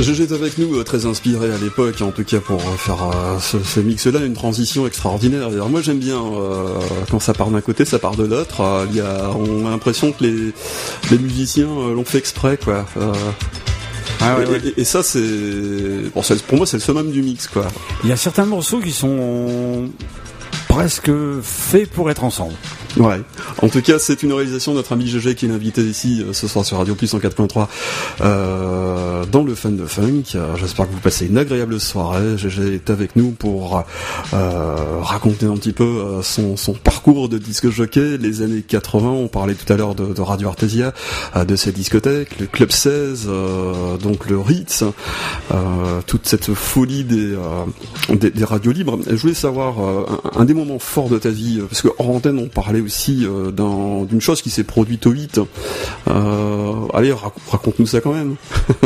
J'étais avec nous, très inspiré à l'époque, en tout cas pour faire ce mix-là, une transition extraordinaire. D'ailleurs, moi j'aime bien quand ça part d'un côté, ça part de l'autre. On a l'impression que les musiciens l'ont fait exprès, quoi. Et ça, pour moi, c'est le summum du mix, quoi. Il y a certains morceaux qui sont presque faits pour être ensemble. Ouais. En tout cas, c'est une réalisation de notre ami GG qui est invité ici ce soir sur Radio Plus 104.3 dans le Fun de Funk. J'espère que vous passez une agréable soirée. GG est avec nous pour raconter un petit peu son parcours de disque jockey, les années 80. On parlait tout à l'heure de Radio Artesia, de ses discothèques, le Club 16, donc le Ritz, toute cette folie des radios libres. Je voulais savoir un des moments forts de ta vie, parce que hors antenne on parlait aussi d'une chose qui s'est produite au 8. Allez, raconte-nous ça quand même.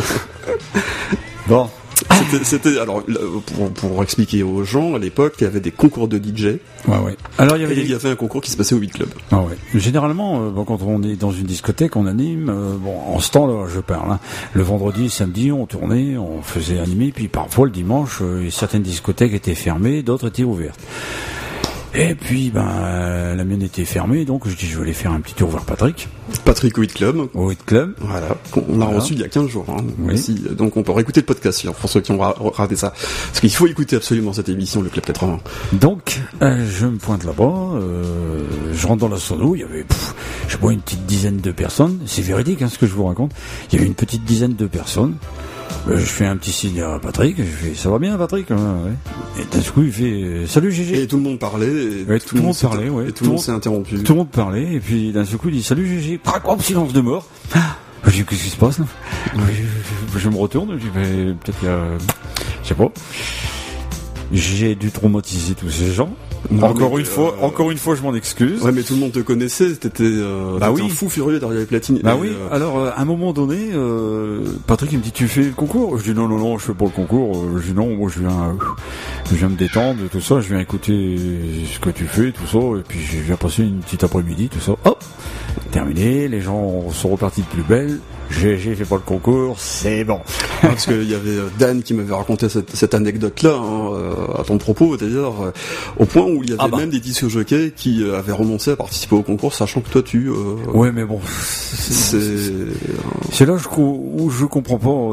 Bon. C'était alors pour expliquer aux gens, à l'époque, il y avait des concours de DJ. Ouais. Alors il y avait un concours qui se passait au 8 Club. Ah ouais. Généralement, quand on est dans une discothèque, on anime. En ce temps-là, je parle. Le vendredi, samedi, on tournait, on faisait animer. Puis parfois le dimanche, certaines discothèques étaient fermées, d'autres étaient ouvertes. Et puis, la mienne était fermée, donc je dis je vais aller faire un petit tour vers Patrick. Patrick au 8 Club. Au 8 Club. Voilà. On a reçu il y a 15 jours. Oui. Ici. Donc on peut réécouter le podcast pour ceux qui ont raté ça. Parce qu'il faut écouter absolument cette émission, le Club 80. Donc, je me pointe là-bas, je rentre dans la sono, il y avait, je sais pas, une petite dizaine de personnes. C'est véridique, ce que je vous raconte. Il y avait une petite dizaine de personnes. Je fais un petit signe à Patrick, je fais ça va bien Patrick, ouais. Et d'un coup il fait salut GG. Et tout le monde parlait, et tout le monde parlait, ouais. Et tout le monde s'est interrompu. Tout le monde parlait, et puis d'un coup il dit salut GG, silence de mort. Je dis qu'est-ce qui se passe là? Je me retourne, je dis peut-être qu'il y a, je sais pas. J'ai dû traumatiser tous ces gens. Encore une fois, je m'en excuse. Ouais, mais tout le monde te connaissait, t'étais un fou furieux derrière les platines. Oui. Alors, à un moment donné, Patrick, il me dit, tu fais le concours? Je dis, non, je fais pas le concours. Je dis, non, moi, je viens me détendre, tout ça, je viens écouter ce que tu fais, tout ça, et puis je viens passer une petite après-midi, tout ça. Hop! Terminé, les gens sont repartis de plus belle. J'ai fait pas le concours, c'est bon. Parce qu'il y avait Dan qui m'avait raconté cette anecdote-là, à ton propos, d'ailleurs, au point où il y avait même des disques jockeys qui avaient renoncé à participer au concours, sachant que toi Ouais, mais bon. C'est là où je comprends pas.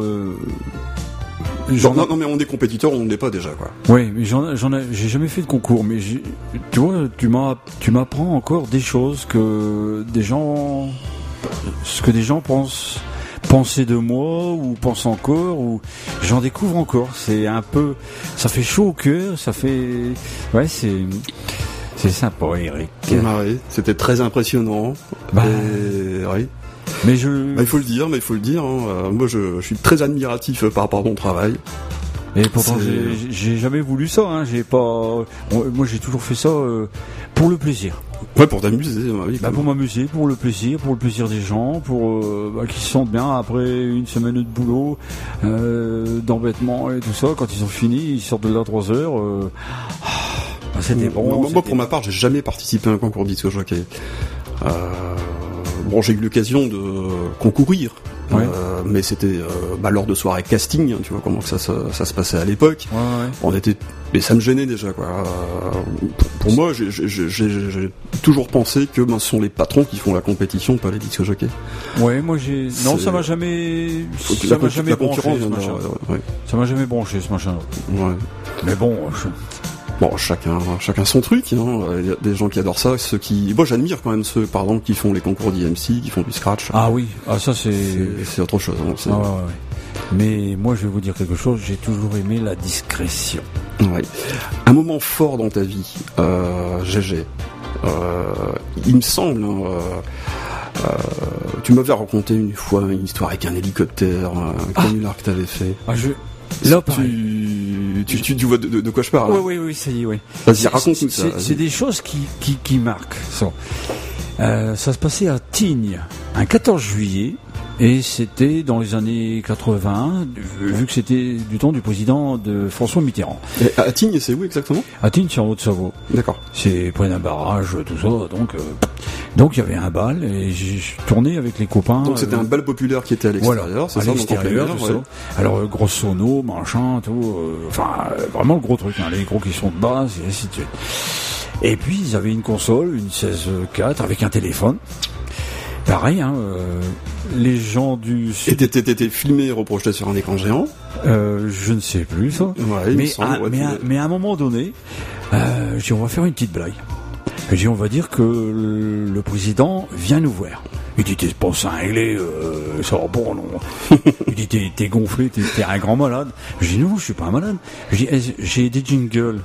Non, mais on est compétiteurs, on ne l'est pas déjà, quoi. Oui, mais j'ai jamais fait de concours, mais tu vois, tu m'apprends encore des choses que des gens pensaient de moi ou pensent encore, ou j'en découvre encore. C'est un peu, ça fait chaud au cœur, ça fait, ouais, c'est sympa, Eric. Oui, c'était très impressionnant. Oui. Mais il faut le dire. Moi, je suis très admiratif par rapport à mon travail. Et pourtant, j'ai jamais voulu ça. Moi, j'ai toujours fait ça pour le plaisir. Ouais, pour t'amuser. Oui, pour m'amuser, pour le plaisir des gens, pour qu'ils se sentent bien après une semaine de boulot, d'embêtement et tout ça. Quand ils ont fini, ils sortent de là 3 heures. C'était bon. Moi, pour ma part, j'ai jamais participé à un concours disque jockey. J'ai eu l'occasion de concourir, mais c'était lors de soirées casting, tu vois comment ça se passait à l'époque. Ouais. Mais ça me gênait déjà, quoi. Pour moi, j'ai toujours pensé que ce sont les patrons qui font la compétition, pas les disques jockeys. Ouais, moi ça m'a jamais branché ce machin. Ça m'a jamais branché ce machin. Ouais. Mais bon. Chacun son truc, Il y a des gens qui adorent ça, moi j'admire quand même ceux, par exemple, qui font les concours d'IMC, qui font du scratch. Ah oui, ça c'est autre chose. Ouais. Mais moi je vais vous dire quelque chose, j'ai toujours aimé la discrétion. Ouais. Un moment fort dans ta vie, GG. Il me semble, tu m'avais raconté une fois une histoire avec un hélicoptère, un canular que t'avais fait. Là, tu vois de quoi je parle? Oui, ça y est, oui. Vas-y, raconte-nous ça. C'est des choses qui marquent. Ça se passait à Tignes, un 14 juillet. Et c'était dans les années 80, vu que c'était du temps du président de François Mitterrand. Et à Tignes, c'est où exactement ? À Tignes, c'est en Haute-Savoie. D'accord. C'est près d'un barrage, tout ça. Donc il y avait un bal et j'ai tourné avec les copains. Donc c'était un bal populaire qui était à l'extérieur, voilà, c'est à ça, l'extérieur, donc en tout plein air, ça. Alors gros sono, machin, tout. Vraiment le gros truc, hein, les gros qui sont de base et ainsi de suite. Et puis ils avaient une console, une 16.4 avec un téléphone. Pareil, hein, les gens du Sud... Et t'étais filmé et reprojeté sur un écran géant ? Je ne sais plus ça. Ouais, mais à un moment donné, j'ai dit on va faire une petite blague. J'ai dit on va dire que le président vient nous voir. Il dit t'es pas cinglé, ça va bon non. Il dit t'es gonflé, t'es un grand malade. Je dis non, je suis pas un malade. Je dis j'ai des jingles.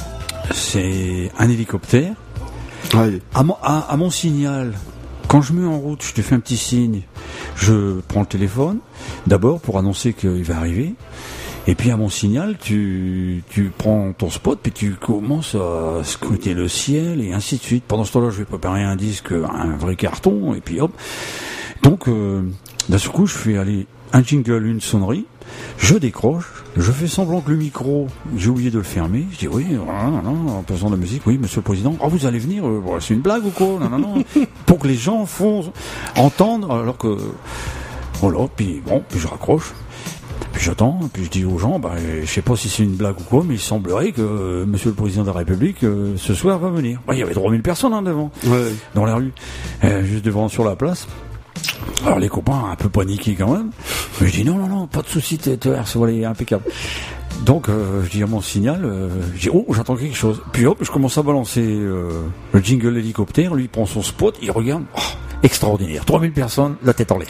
C'est un hélicoptère. Ouais. À mon signal. Quand je mets en route, je te fais un petit signe, je prends le téléphone, d'abord pour annoncer qu'il va arriver, et puis à mon signal, tu prends ton spot, puis tu commences à scruter le ciel, et ainsi de suite. Pendant ce temps-là, je vais préparer un disque, un vrai carton, et puis hop. Donc, d'un seul coup, je fais aller un jingle, une sonnerie, je décroche, je fais semblant que le micro, j'ai oublié de le fermer, je dis oui, en faisant de la musique, oui, monsieur le président, vous allez venir, c'est une blague ou quoi, non, pour que les gens font entendre, alors que, voilà, puis je raccroche, puis j'attends, puis je dis aux gens, je sais pas si c'est une blague ou quoi, mais il semblerait que monsieur le président de la République, ce soir, va venir. Il y avait 3000 personnes devant, dans la rue, juste devant sur la place. Alors les copains un peu paniqués quand même, mais je dis non, pas de souci, c'est impeccable. Donc je dis à mon signal, je dis j'entends quelque chose. Puis hop, je commence à balancer le jingle hélicoptère, lui il prend son spot, il regarde, extraordinaire, 3000 personnes, la tête en l'air.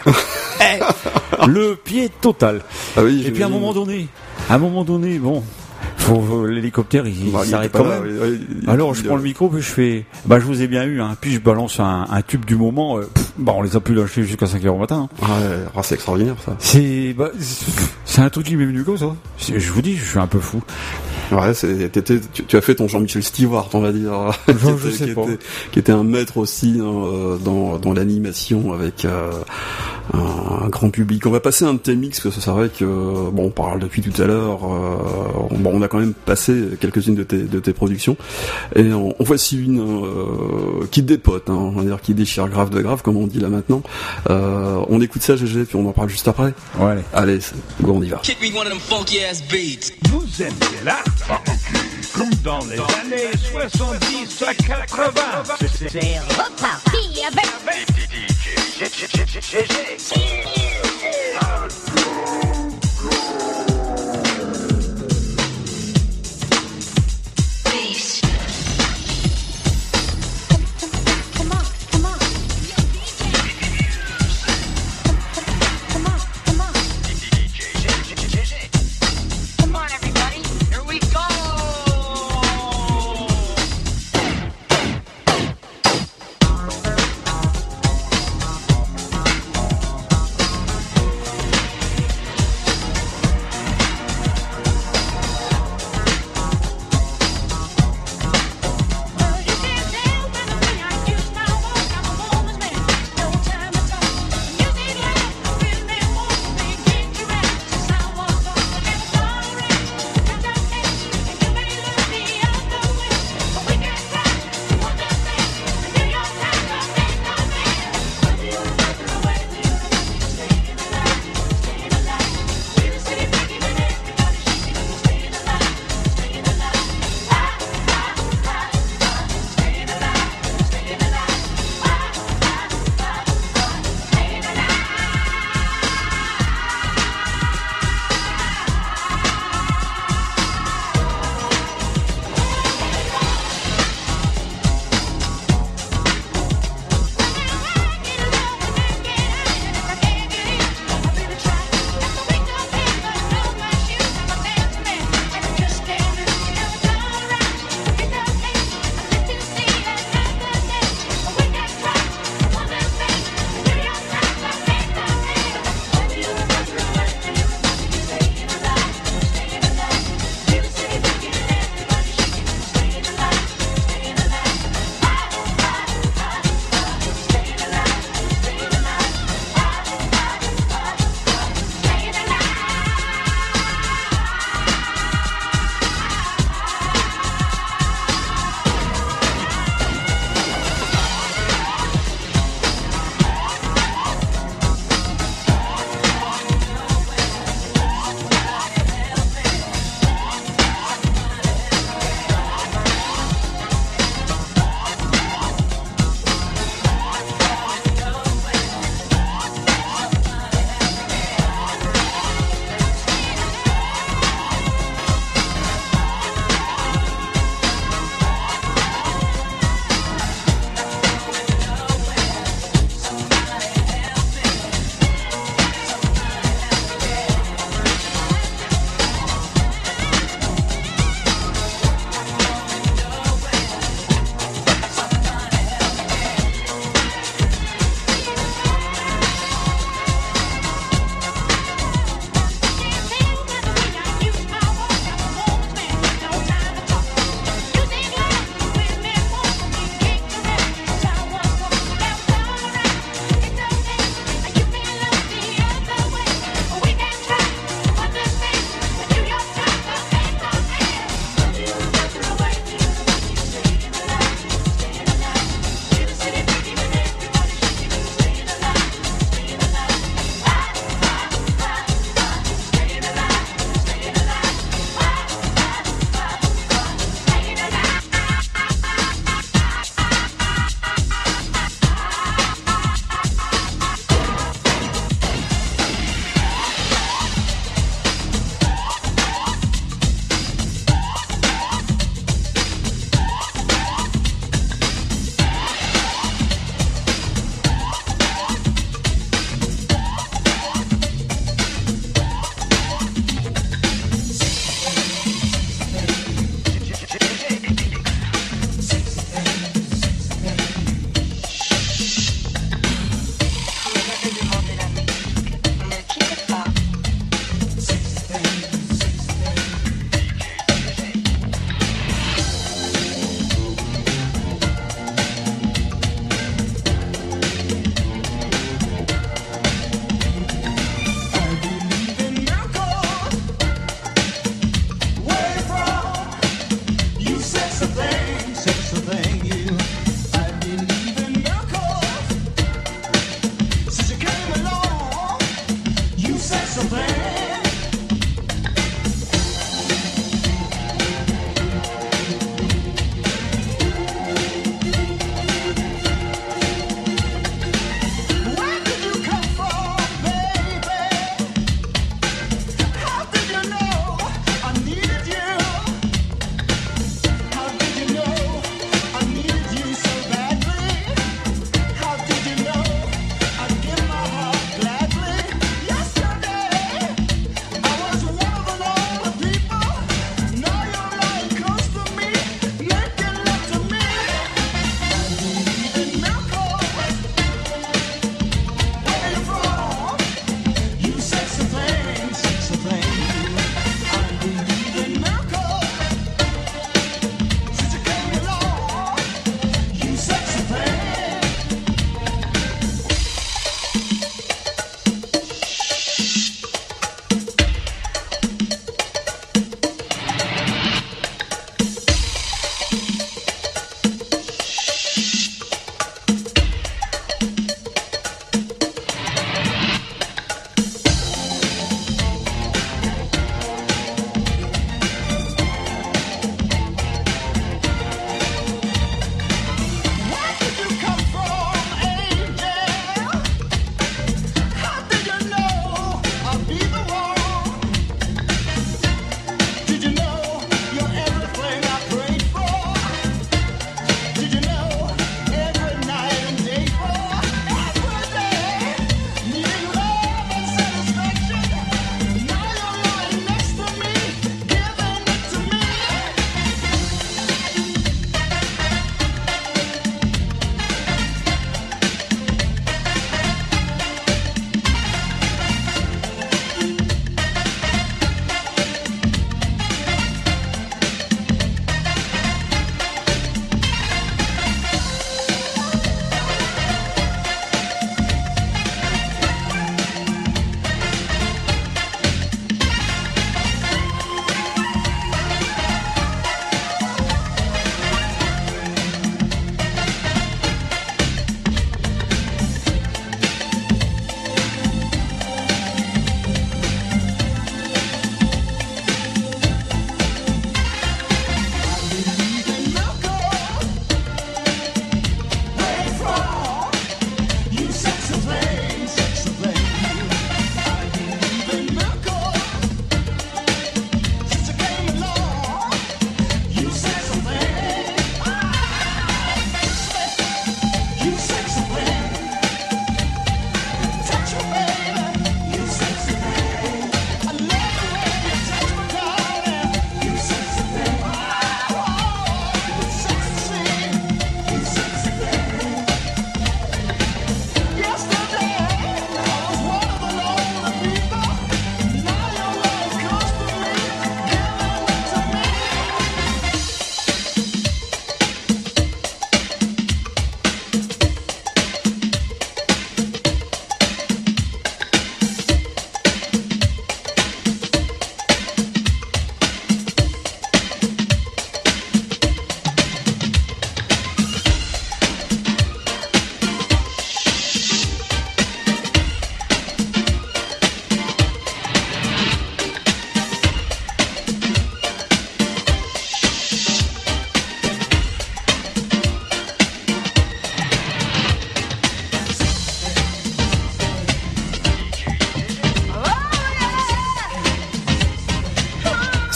Le pied total. Ah oui, et puis à un moment donné, bon, l'hélicoptère il s'arrête quand même. Alors je prends le micro puis je fais je vous ai bien eu, hein. Puis je balance un tube du moment, on les a pu lâcher jusqu'à 5h au matin, hein. C'est extraordinaire ça. C'est un truc qui m'est venu comme ça. Je vous dis, je suis un peu fou. Ouais, tu as fait ton Jean-Michel Stewart, on va dire, qui était un maître aussi dans l'animation avec un grand public. On va passer un de tes mix parce que c'est vrai que on parle depuis tout à l'heure. On a quand même passé quelques-unes de tes productions et on voici une qui dépote, hein, on va dire qui déchire grave de grave comme on dit là maintenant. On écoute ça, GG, puis on en parle juste après. Ouais. Allez, go, on y va. Kick me one of them funky ass beats. Vous aimez l'art comme dans les années 70 à 80. C'est reparti avec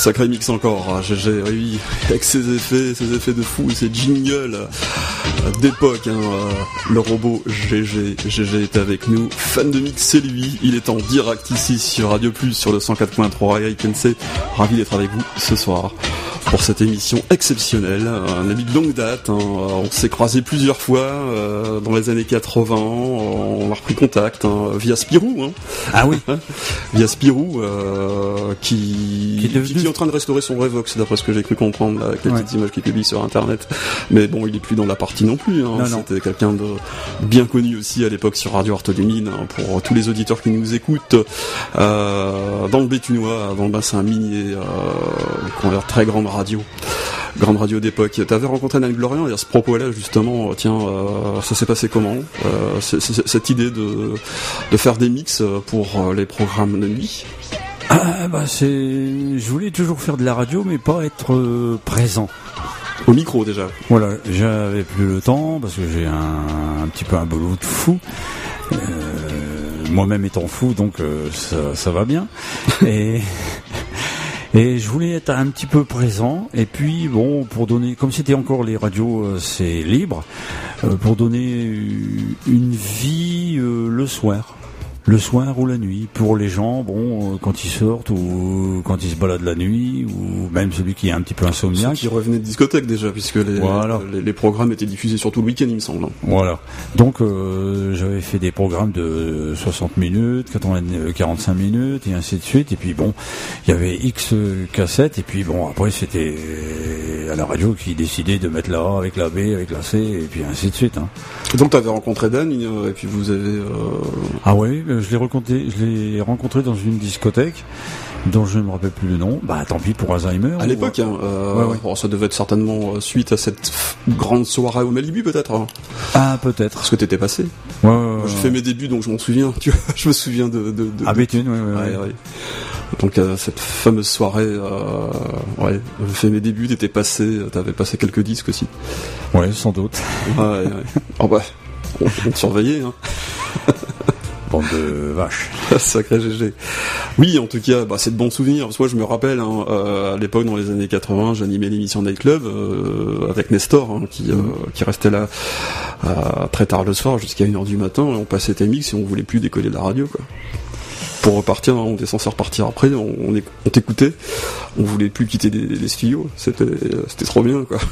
Sacré mix encore, GG, oui, avec ses effets de fou, ses jingles d'époque, le robot GG est avec nous, fan de mix, c'est lui, il est en direct ici sur Radio Plus, sur le 104.3 Eric NC, ravi d'être avec vous ce soir pour cette émission exceptionnelle, un ami de longue date, on s'est croisés plusieurs fois dans les années 80, on a repris contact via Spirou, Ah oui. Via Spirou, qui est en train de restaurer son Revox, d'après ce que j'ai cru comprendre là, avec les petites images qu'il publie sur internet. Mais bon, il est plus dans la partie non plus. C'était quelqu'un de bien connu aussi à l'époque sur Radio Arte des Mines, pour tous les auditeurs qui nous écoutent dans le Béthunois, dans le bassin minier, très grande radio d'époque. T'avais rencontré Nan Glorian et à ce propos-là justement, ça s'est passé comment cette idée de faire des mix pour les programmes de nuit? Je voulais toujours faire de la radio, mais pas être présent. Au micro déjà. Voilà, j'avais plus le temps parce que j'ai un petit peu un boulot de fou. Moi-même étant fou, donc ça va bien. Et je voulais être un petit peu présent, et puis bon, pour donner, comme c'était encore les radios, c'est libre, pour donner une vie le soir ou la nuit, pour les gens, quand ils sortent ou quand ils se baladent la nuit, ou même celui qui est un petit peu insomniaque. Ceux qui revenaient de discothèque déjà, puisque les programmes étaient diffusés surtout le week-end, il me semble. Voilà. Donc j'avais fait des programmes de 60 minutes, 45 minutes, et ainsi de suite, et puis bon, il y avait X cassettes, et puis bon, après c'était à la radio qui décidait de mettre la A avec la B, avec la C, et puis ainsi de suite. Et donc t'avais rencontré Dan, et puis vous avez... Ah oui, je l'ai rencontré dans une discothèque dont je ne me rappelle plus le nom. Tant pis pour Alzheimer. À l'époque, ça devait être certainement suite à cette grande soirée au Malibu, peut-être. Ah, peut-être. Parce que t'étais passé. Ouais. J'ai fait mes débuts, donc je m'en souviens. Tu vois, je me souviens de Ah, Béthune, ouais. Donc cette fameuse soirée, j'ai fait mes débuts. T'avais passé quelques disques aussi. Ouais, sans doute. Ouais. Oh bah, on te surveillait, Bande de vaches. Sacré GG. Oui, en tout cas, c'est de bons souvenirs. Parce que moi, je me rappelle, à l'époque, dans les années 80, j'animais l'émission Night Club avec Nestor, qui restait là très tard le soir, jusqu'à 1h du matin, et on passait tes mix et on voulait plus décoller de la radio, quoi. Pour repartir, on était censé repartir après, on t'écoutait, on voulait plus quitter les studios. C'était trop bien, quoi.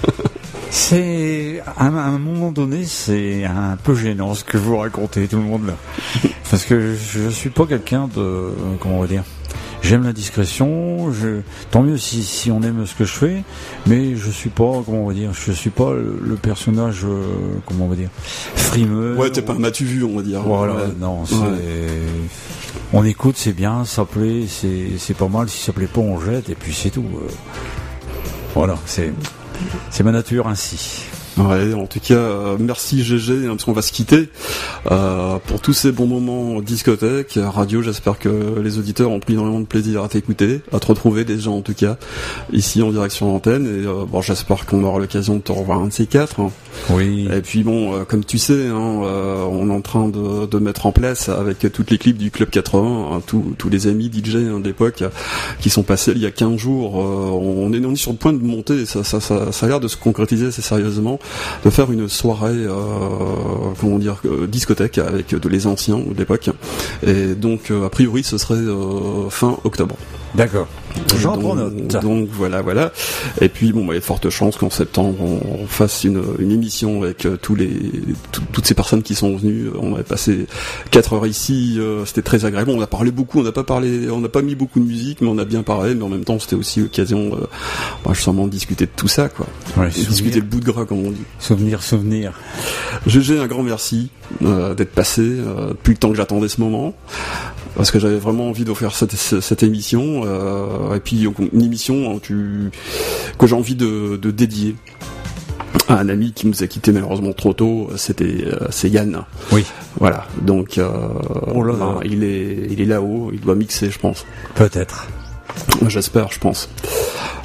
C'est à un moment donné, c'est un peu gênant ce que vous racontez, tout le monde là, parce que je suis pas quelqu'un de, comment on va dire, j'aime la discrétion, tant mieux si on aime ce que je fais, mais je suis pas, comment on va dire, je suis pas le personnage, comment on va dire, frimeux. Ouais, t'es pas un m'as-tu vu, on va dire. Voilà, non, on écoute, c'est bien, ça plaît, c'est pas mal, si ça plaît pas, on jette, et puis c'est tout. Voilà, c'est ma nature ainsi. Ouais, en tout cas, merci GG, parce qu'on va se quitter pour tous ces bons moments discothèque, radio. J'espère que les auditeurs ont pris énormément de plaisir à t'écouter, à te retrouver déjà en tout cas ici en direction d'antenne. Et j'espère qu'on aura l'occasion de te revoir un de ces quatre. Oui. Et puis comme tu sais, on est en train de mettre en place avec toutes les clips du Club 80, tous les amis DJ de l'époque qui sont passés il y a 15 jours. On est sur le point de monter. Ça a l'air de se concrétiser assez sérieusement. De faire une soirée discothèque avec les anciens de l'époque, et donc a priori ce serait fin octobre. D'accord. J'en prends note. Donc voilà. Et puis il y a de fortes chances qu'en septembre on fasse une émission avec toutes ces personnes qui sont venues. On avait passé 4 heures ici, c'était très agréable. On a parlé beaucoup, on n'a pas mis beaucoup de musique, mais on a bien parlé. Mais en même temps, c'était aussi l'occasion, justement, de discuter de tout ça, quoi. Ouais, discuter le bout de gras, comme on dit. Souvenir. GG, un grand merci d'être passé depuis le temps que j'attendais ce moment, parce que j'avais vraiment envie d'offrir cette émission, et puis une émission que j'ai envie de dédier à un ami qui nous a quitté malheureusement trop tôt. C'est Yann. Oui. Voilà. Donc il est là-haut, il doit mixer, je pense. Peut-être. J'espère, je pense.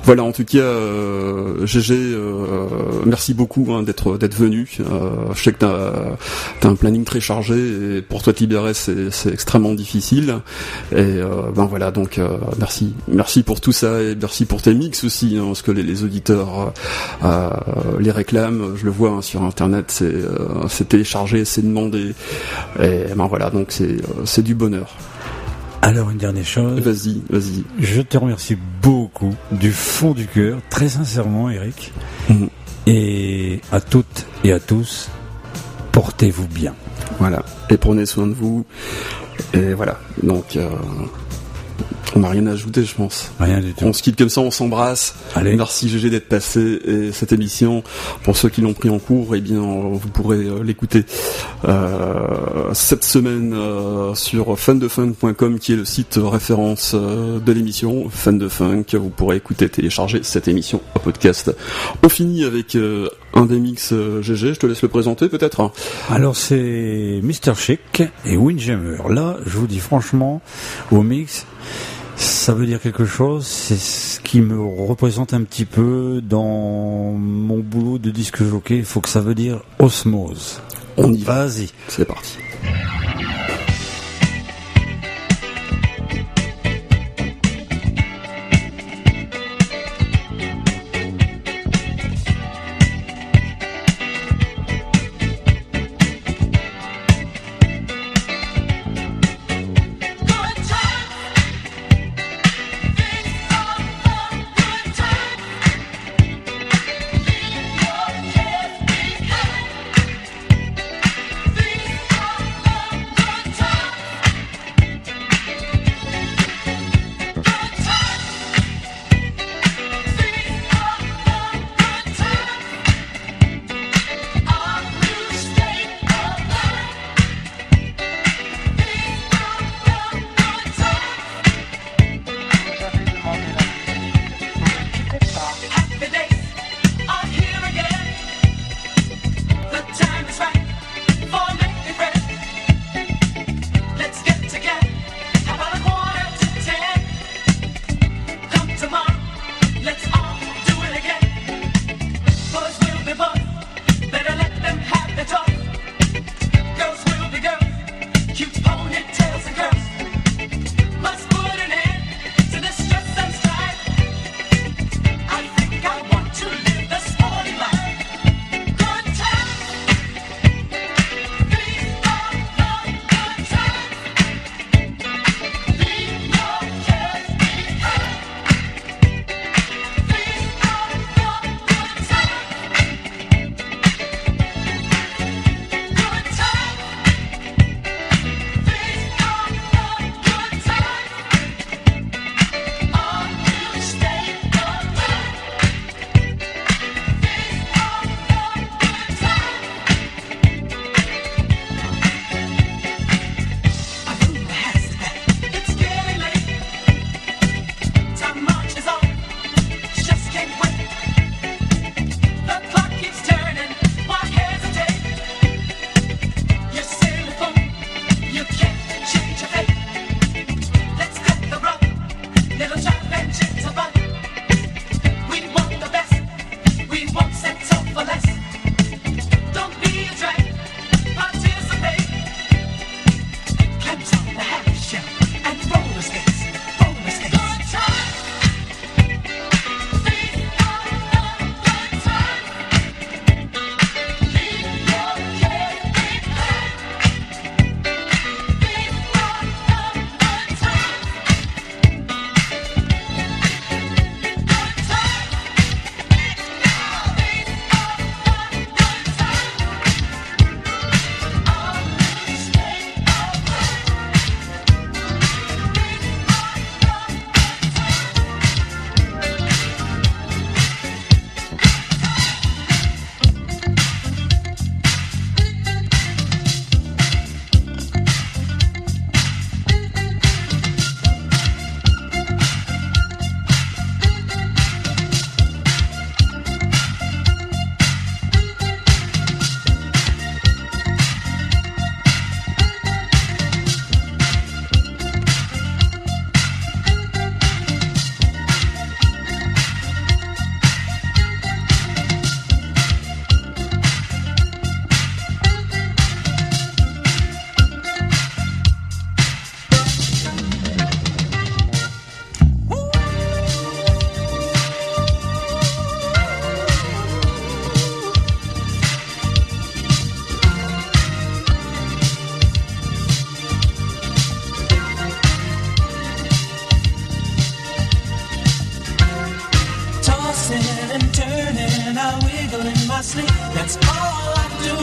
Voilà, en tout cas, GG, merci beaucoup d'être venu. Je sais que t'as un planning très chargé et pour toi te libérer c'est extrêmement difficile. Et voilà, donc merci pour tout ça et merci pour tes mix aussi, parce que les auditeurs les réclament. Je le vois sur internet, c'est téléchargé, c'est demandé. Et voilà, donc c'est du bonheur. Alors une dernière chose. Vas-y. Je te remercie beaucoup du fond du cœur, très sincèrement, Eric. Et à toutes et à tous, portez-vous bien. Voilà. Et prenez soin de vous. Et voilà. Donc on n'a rien à ajouter, je pense. Rien du tout. On se quitte comme ça, on s'embrasse. Allez. Merci GG d'être passé. Et cette émission, pour ceux qui l'ont pris en cours, vous pourrez l'écouter cette semaine sur fandefunk.com, qui est le site référence de l'émission. Fan de Funk, vous pourrez écouter, télécharger cette émission au podcast. On finit avec un des mix GG. Je te laisse le présenter peut-être. Alors c'est Mr. Chic et Windjammer. Là, je vous dis franchement, au mix, ça veut dire quelque chose, c'est ce qui me représente un petit peu dans mon boulot de disque jockey. Il faut que ça veut dire osmose. On y va. Vas-y. C'est parti. These are tossing and turning, I wiggle in my sleep. That's all I do.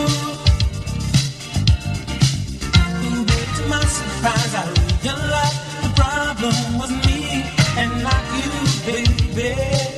Ooh, baby, to my surprise, I realized the problem was me and not you, baby.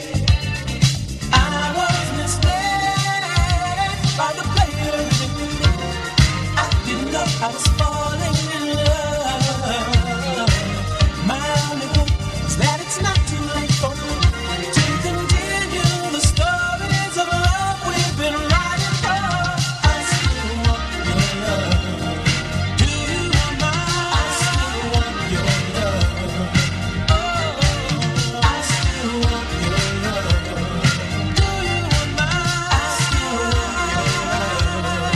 I was misled by the player in me. I didn't know I was falling in love. My only hope is that it's not too late for me to continue the stories of love we've been writing for. I still want your love. Do you want mine? I still want your love. Oh, I still want your love. Do you want mine? I still want your love.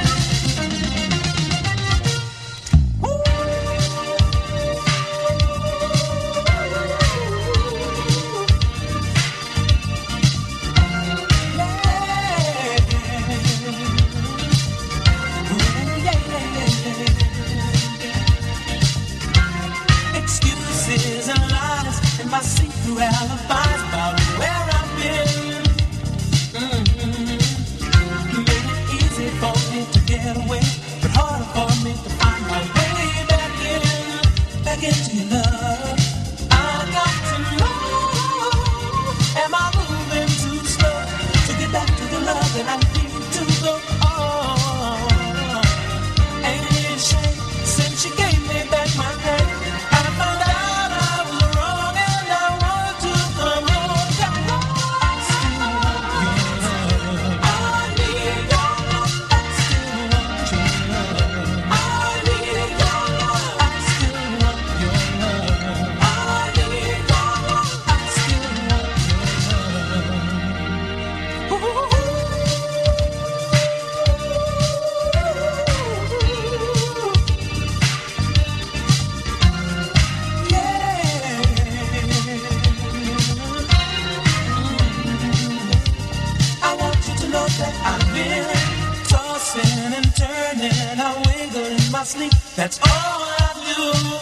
Excuses and lies and my see-through alibis about where I've been. Made it easy for me to get away, but harder for me to find my way back into your love. I got to know, am I moving too slow to get back to the love that I need to go on? Ain't it a shame since you gave me back my name? I found out I was wrong and I want to come home. I still want your love. I need your love. I still want your love. I need your love. I still want your love. I need your love. I still want your love. I want you to know that I've been tossing and turning, I wiggle in my sleep. That's all I do.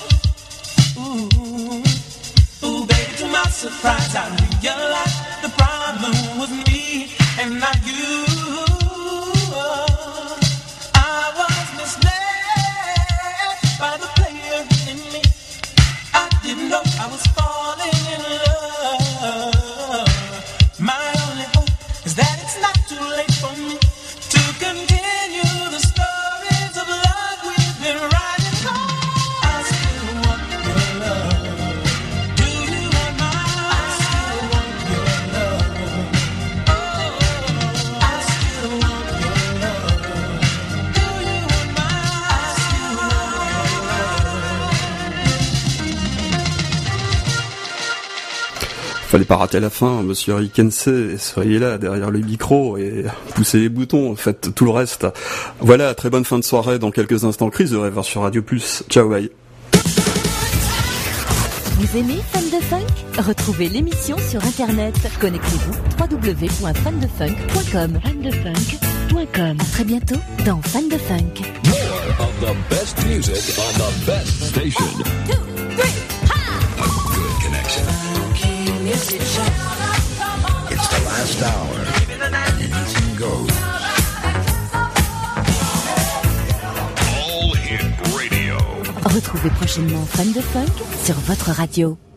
Ooh, baby, to my surprise, I realized the problem was me and not you. I was misled by the player in me. I didn't know I was falling in love. My only hope is that it's not too late for me to continue the stories of love we've been writing for. I still want your love. Do you want mine? I still want your love. Oh, I still want your love. Do you want mine? I still want your love. Fallait pas rater la fin, monsieur Rikensé, soyez là derrière le micro et poussez les boutons, faites tout le reste. Voilà, très bonne fin de soirée, dans quelques instants, Chris de Rêveur sur Radio Plus. Ciao, bye. Vous aimez Fan de Funk? Retrouvez l'émission sur internet. Connectez-vous www.fandefunk.com. Fandefunk.com. À très bientôt dans Fan de Funk. More of the best music on the best station. 1, 2, 3, ha! A good connection. It's the last hour, and anything goes. All Hit Radio. Retrouvez prochainement Fan de Funk sur votre radio.